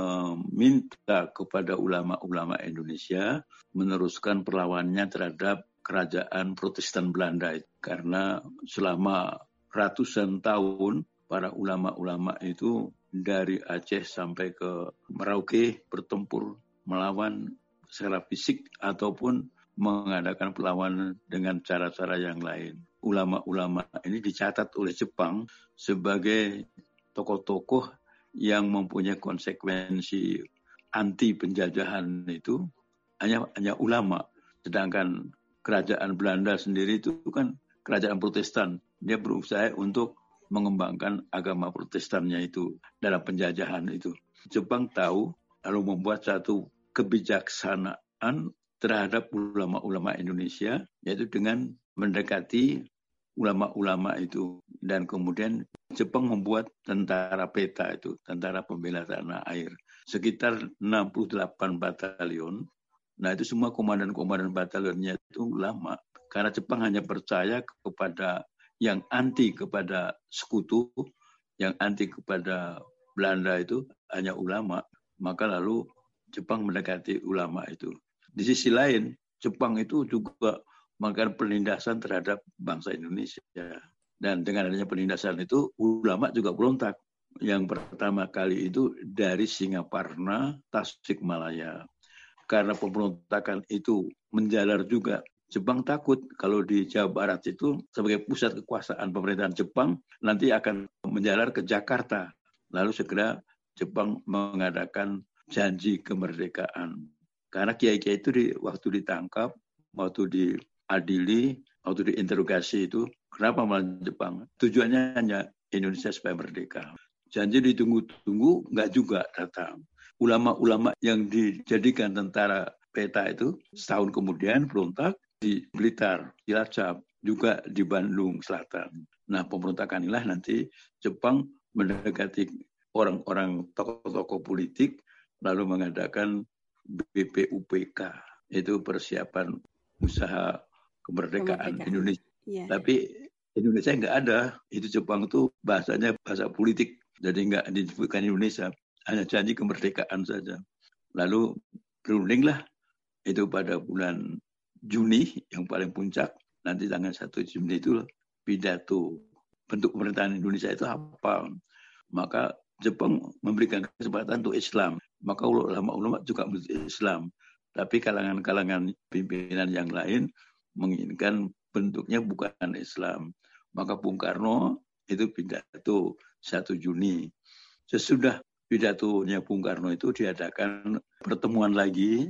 meminta kepada ulama-ulama Indonesia meneruskan perlawanannya terhadap kerajaan Protestan Belanda. Karena selama ratusan tahun, para ulama-ulama itu dari Aceh sampai ke Merauke bertempur melawan secara fisik ataupun mengadakan perlawanan dengan cara-cara yang lain. Ulama-ulama ini dicatat oleh Jepang sebagai tokoh-tokoh yang mempunyai konsekuensi anti penjajahan itu hanya hanya ulama. Sedangkan kerajaan Belanda sendiri itu kan kerajaan Protestan. Dia berusaha untuk mengembangkan agama Protestannya itu dalam penjajahan itu. Jepang tahu lalu membuat satu kebijaksanaan terhadap ulama-ulama Indonesia, yaitu dengan mendekati ulama-ulama itu. Dan kemudian Jepang membuat tentara peta itu, tentara pembela tanah air. Sekitar enam puluh delapan batalion. Nah itu semua komandan-komandan batalionnya itu ulama. Karena Jepang hanya percaya kepada yang anti kepada sekutu, yang anti kepada Belanda itu hanya ulama. Maka lalu Jepang mendekati ulama itu. Di sisi lain, Jepang itu juga melakukan penindasan terhadap bangsa Indonesia. Dan dengan adanya penindasan itu, ulama juga berontak. Yang pertama kali itu dari Singaparna, Tasikmalaya. Karena pemberontakan itu menjalar juga. Jepang takut kalau di Jawa Barat itu sebagai pusat kekuasaan pemerintahan Jepang nanti akan menjalar ke Jakarta. Lalu segera Jepang mengadakan janji kemerdekaan. Karena kiai-kiai itu di, waktu ditangkap, waktu diadili, waktu diinterogasi itu, kenapa malah Jepang? Tujuannya hanya Indonesia supaya merdeka. Janji ditunggu-tunggu, nggak juga datang. Ulama-ulama yang dijadikan tentara peta itu, setahun kemudian berontak di Blitar, Cilacap, juga di Bandung Selatan. Nah, pemberontakan inilah nanti Jepang mendekati orang-orang tokoh-tokoh politik, lalu mengadakan B P U P K, itu persiapan usaha kemerdekaan, kemerdekaan. Indonesia. Yeah. Tapi Indonesia nggak ada, itu Jepang itu bahasanya bahasa politik, Jadi nggak disebutkan Indonesia, hanya janji kemerdekaan saja. Lalu berundinglah itu pada bulan Juni yang paling puncak, nanti tanggal satu Juni itu pidato bentuk pemerintahan Indonesia itu apa. Maka Jepang memberikan kesempatan untuk Islam. Maka ulama-ulama juga Islam. Tapi kalangan-kalangan pimpinan yang lain menginginkan bentuknya bukan Islam. Maka Bung Karno itu pidato satu Juni. Sesudah pidatonya Bung Karno itu diadakan pertemuan lagi,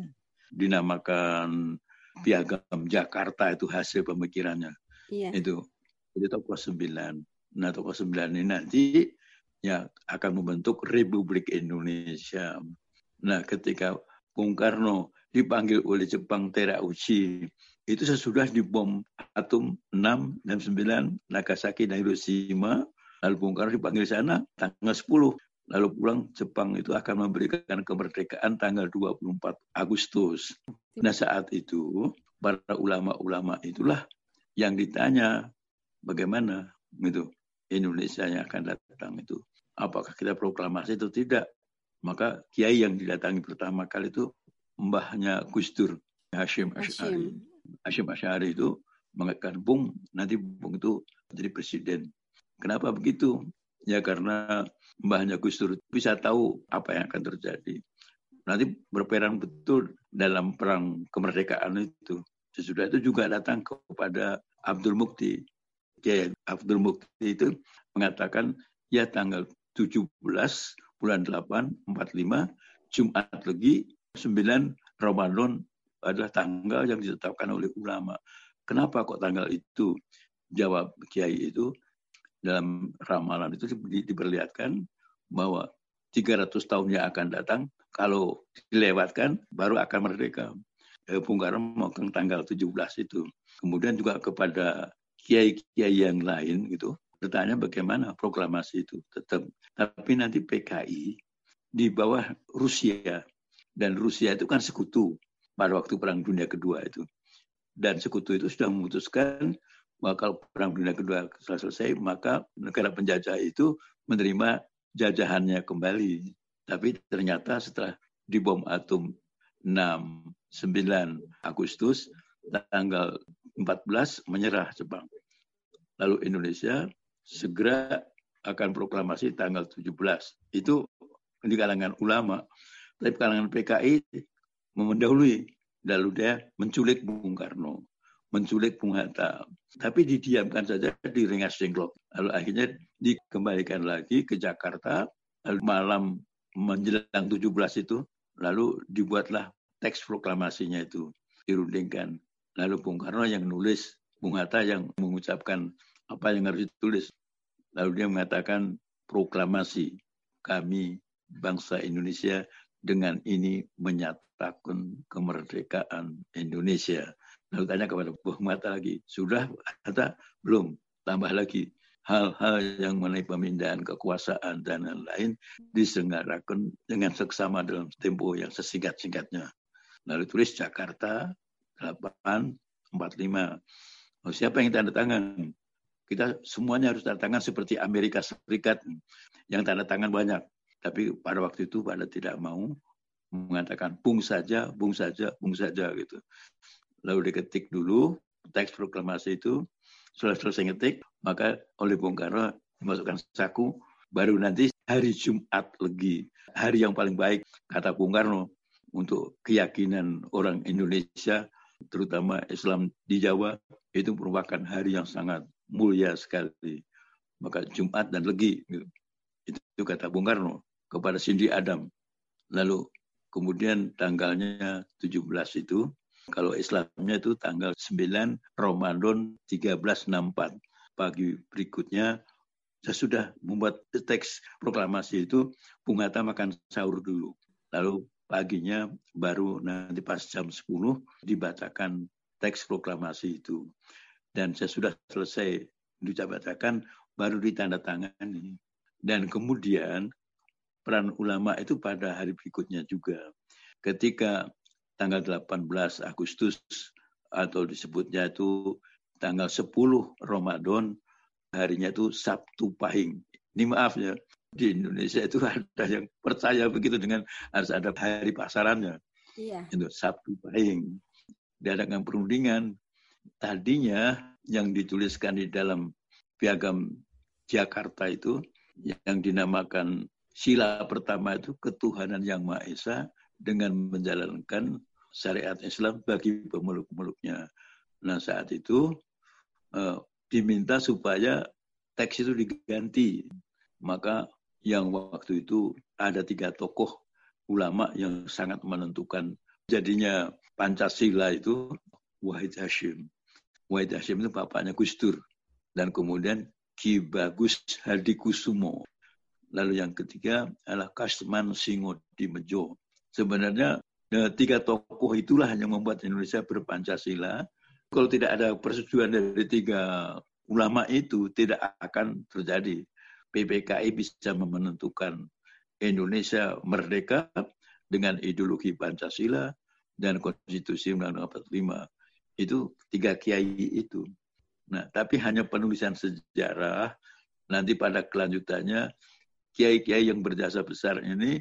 dinamakan Piagam Jakarta, itu hasil pemikirannya. Iya. Itu. Jadi tokoh sembilan. Nah tokoh sembilan ini nanti ya akan membentuk Republik Indonesia. Nah ketika Bung Karno dipanggil oleh Jepang Terauchi, itu sesudah dibom atom enam dan sembilan Nagasaki dan Hiroshima, lalu Bung Karno dipanggil sana tanggal sepuluh, lalu pulang Jepang itu akan memberikan kemerdekaan tanggal dua puluh empat Agustus. Nah saat itu para ulama-ulama itulah yang ditanya bagaimana gitu Indonesia yang akan datang itu, apakah kita proklamasi itu tidak. Maka kiai yang didatangi pertama kali itu mbahnya Gus Dur, Hashim Asy'ari. Hashim Asy'ari itu mengatakan, Bung, nanti Bung itu jadi presiden. Kenapa begitu? Ya karena mbahnya Gus Dur bisa tahu apa yang akan terjadi. Nanti berperan betul dalam perang kemerdekaan itu. Sesudah itu juga datang kepada Abdul Mukti. Ya, Abdul Mukti itu mengatakan, ya tanggal tujuh belas bulan delapan empat lima Jumat Legi sembilan Ramadan adalah tanggal yang ditetapkan oleh ulama. Kenapa kok tanggal itu? Jawab kiai itu, dalam ramalan itu diperlihatkan bahwa tiga ratus tahun yang akan datang, kalau dilewatkan baru akan merdeka. Bung Karno mau tanggal tujuh belas itu. Kemudian juga kepada kiai-kiai yang lain gitu, bertanya bagaimana proklamasi itu. Tetap. Tapi nanti P K I di bawah Rusia. Dan Rusia itu kan sekutu pada waktu Perang Dunia Kedua itu. Dan sekutu itu sudah memutuskan bahwa kalau Perang Dunia Kedua selesai, maka negara penjajah itu menerima jajahannya kembali. Tapi ternyata setelah dibom atom enam sembilan Agustus, tanggal empat belas menyerah Jepang. Lalu Indonesia segera akan proklamasi tanggal tujuh belas. Itu di kalangan ulama. Tapi kalangan P K I mendahului. Lalu dia menculik Bung Karno, menculik Bung Hatta. Tapi didiamkan saja di Rengas Dengklok. Lalu akhirnya dikembalikan lagi ke Jakarta. Lalu malam menjelang tujuh belas itu, lalu dibuatlah teks proklamasinya itu. Dirundingkan. Lalu Bung Karno yang nulis, Bung Hatta yang mengucapkan apa yang harus ditulis. Lalu dia mengatakan proklamasi kami bangsa Indonesia dengan ini menyatakan kemerdekaan Indonesia. Lalu tanya kepada Bung Hatta lagi, sudah Hatta? Belum. Tambah lagi, hal-hal yang mengenai pemindahan kekuasaan dan lain-lain diselenggarakan dengan seksama dalam tempo yang sesingkat-singkatnya. Lalu tulis Jakarta delapan empat lima. Oh, siapa yang tanda tangan? Kita semuanya harus tanda tangan seperti Amerika Serikat yang tanda tangan banyak. Tapi pada waktu itu pada tidak mau mengatakan bung saja, bung saja, bung saja gitu. Lalu diketik dulu teks proklamasi itu. Setelah selesai ngetik, maka oleh Bung Karno dimasukkan saku. Baru nanti hari Jumat Legi, hari yang paling baik kata Bung Karno untuk keyakinan orang Indonesia, terutama Islam di Jawa, itu merupakan hari yang sangat mulia sekali. Maka Jumat dan Legi, gitu. Itu kata Bung Karno kepada Cindy Adam. Lalu kemudian tanggalnya tujuh belas itu, kalau Islamnya itu tanggal sembilan Ramadan seribu tiga ratus enam puluh empat. Pagi berikutnya, saya sudah membuat teks proklamasi itu, Bung Hatta makan sahur dulu. Lalu paginya baru nanti pas jam sepuluh dibacakan teks proklamasi itu. Dan saya sudah selesai dibacakan, baru ditandatangani. Dan kemudian peran ulama itu pada hari berikutnya juga. Ketika tanggal delapan belas Agustus atau disebutnya itu tanggal sepuluh Ramadan, harinya itu Sabtu Pahing. Ini maaf ya, Di Indonesia itu ada yang percaya begitu dengan harus ada hari pasarannya. Iya. Itu Sabtu Pahing. Diadakan perundingan. Tadinya yang dituliskan di dalam Piagam Jakarta itu yang dinamakan sila pertama itu ketuhanan yang Maha Esa dengan menjalankan syariat Islam bagi pemeluk-pemeluknya. Nah saat itu eh, diminta supaya teks itu diganti. Maka yang waktu itu ada tiga tokoh ulama yang sangat menentukan jadinya Pancasila itu Wahid Hasyim. Wahid Hasyim itu bapaknya Gus Dur. Dan kemudian Ki Bagus Hadikusumo. Lalu yang ketiga adalah Kasman Singodimedjo. Sebenarnya tiga tokoh itulah yang membuat Indonesia berpancasila. Kalau tidak ada persetujuan dari tiga ulama itu, tidak akan terjadi. P P K I bisa menentukan Indonesia merdeka dengan ideologi Pancasila dan Konstitusi Undang-Undang empat puluh lima. Itu tiga kiai itu. Nah, tapi hanya penulisan sejarah, nanti pada kelanjutannya kiai-kiai yang berjasa besar ini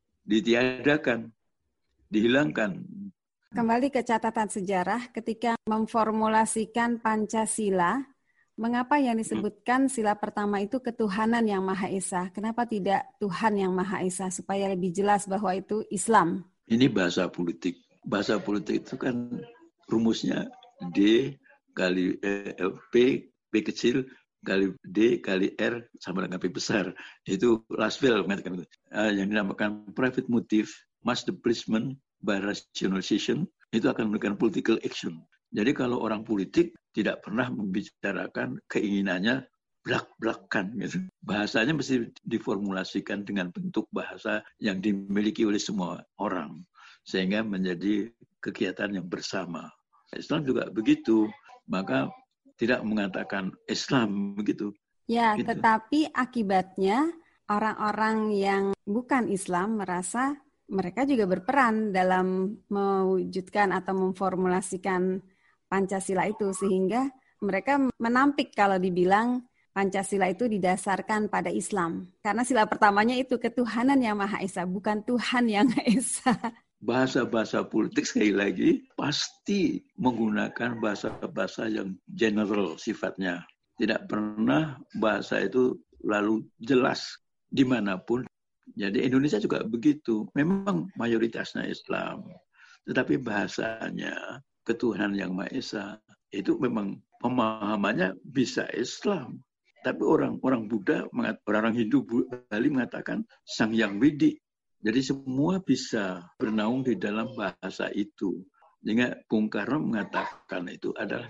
ditiadakan, dihilangkan. Kembali ke catatan sejarah, ketika memformulasikan Pancasila, mengapa yang disebutkan sila pertama itu ketuhanan yang Maha Esa? Kenapa tidak Tuhan yang Maha Esa? Supaya lebih jelas bahwa itu Islam. Ini bahasa politik. Bahasa politik itu kan rumusnya D kali eh, P, P kecil, kali D, kali R, sama dengan P besar. Itu Laswell mengatakan itu. Uh, yang dinamakan private motive, mass displacement by rationalization, itu akan memberikan political action. Jadi kalau orang politik tidak pernah membicarakan keinginannya blak-blakan gitu. Bahasanya mesti diformulasikan dengan bentuk bahasa yang dimiliki oleh semua orang. Sehingga menjadi kegiatan yang bersama. Islam juga begitu. Maka tidak mengatakan Islam begitu. Ya, gitu. Tetapi akibatnya orang-orang yang bukan Islam merasa mereka juga berperan dalam mewujudkan atau memformulasikan Pancasila itu, sehingga mereka menampik kalau dibilang Pancasila itu didasarkan pada Islam. Karena sila pertamanya itu ketuhanan yang Maha Esa, bukan Tuhan yang Esa. Bahasa-bahasa politik sekali lagi pasti menggunakan bahasa-bahasa yang general sifatnya. Tidak pernah bahasa itu lalu jelas dimanapun. Jadi Indonesia juga begitu. Memang mayoritasnya Islam. Tetapi bahasanya ketuhanan yang Maha Esa itu memang pemahamannya bisa Islam. Tapi orang-orang Buddha, orang-orang Hindu Bali mengatakan Sang Hyang Widi. Jadi semua bisa bernaung di dalam bahasa itu. Sehingga Bung Karno mengatakan itu adalah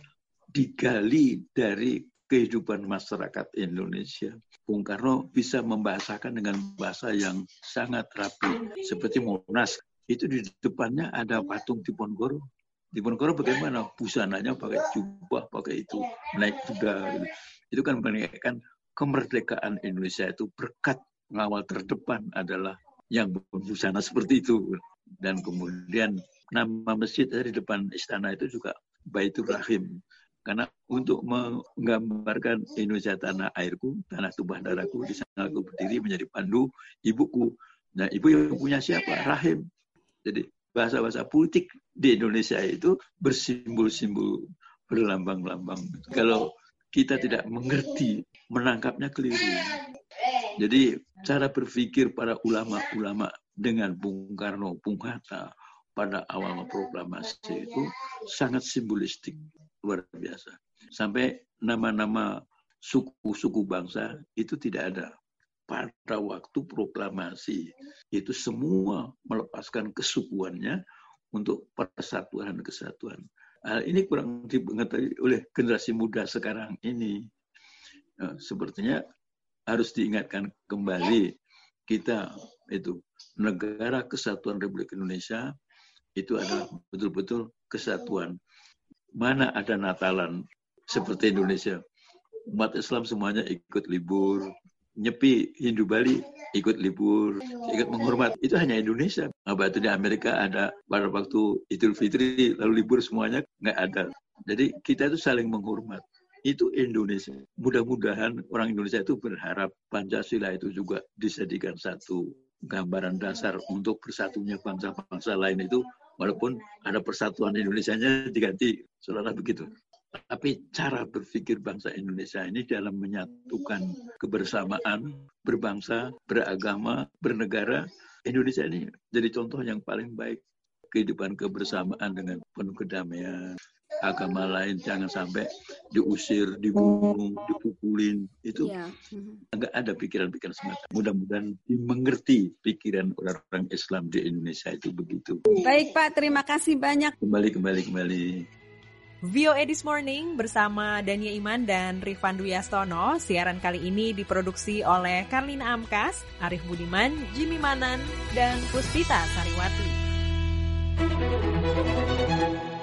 digali dari kehidupan masyarakat Indonesia. Bung Karno bisa membahasakan dengan bahasa yang sangat rapi. Seperti Monas, itu di depannya ada patung Diponegoro. Diponegoro bagaimana? Busananya pakai jubah, pakai itu, naik kuda. Itu kan menandakan kemerdekaan Indonesia itu berkat pengawal terdepan adalah yang berbusana seperti itu. Dan kemudian nama masjid di depan istana itu juga Baitur Rahim. Karena untuk menggambarkan Indonesia tanah airku, tanah tumpah darahku, di sana aku berdiri menjadi pandu ibuku. Nah, ibu yang punya siapa? Rahim. Jadi bahasa-bahasa politik di Indonesia itu bersimbol-simbol, berlambang-lambang. Kalau kita tidak mengerti, menangkapnya keliru. Jadi cara berpikir para ulama-ulama dengan Bung Karno, Bung Hatta pada awal proklamasi itu sangat simbolistik, luar biasa. Sampai nama-nama suku-suku bangsa itu tidak ada. Pada waktu proklamasi itu semua melepaskan kesukuannya untuk persatuan dan kesatuan. Hal ini kurang dimengerti oleh generasi muda sekarang ini. Nah, sepertinya harus diingatkan kembali kita itu negara kesatuan Republik Indonesia itu adalah betul-betul kesatuan. Mana ada Natalan seperti Indonesia, umat Islam semuanya ikut libur, Nyepi Hindu Bali ikut libur, ikut menghormat. Itu hanya Indonesia. Apa itu di Amerika ada pada waktu Idul Fitri lalu libur semuanya nggak ada. Jadi kita itu saling menghormat. itu Indonesia. Mudah-mudahan orang Indonesia itu berharap Pancasila itu juga dijadikan satu gambaran dasar untuk bersatunya bangsa-bangsa lain itu, walaupun ada persatuan Indonesianya diganti, seolah-olah begitu. Tapi cara berpikir bangsa Indonesia ini dalam menyatukan kebersamaan, berbangsa, beragama, bernegara, Indonesia ini jadi contoh yang paling baik. Kehidupan kebersamaan dengan penuh kedamaian. Agama lain jangan sampai diusir, dibunuh, dipukulin. Itu ya. Enggak ada pikiran-pikiran semacam. Mudah-mudahan dimengerti pikiran orang-orang Islam di Indonesia itu begitu. Baik Pak, terima kasih banyak. Kembali, kembali, kembali. V O A This Morning bersama Dania Iman dan Rifan Duyastono. Siaran kali ini diproduksi oleh Karlina Amkas, Arif Budiman, Jimmy Manan, dan Puspita Sariwati.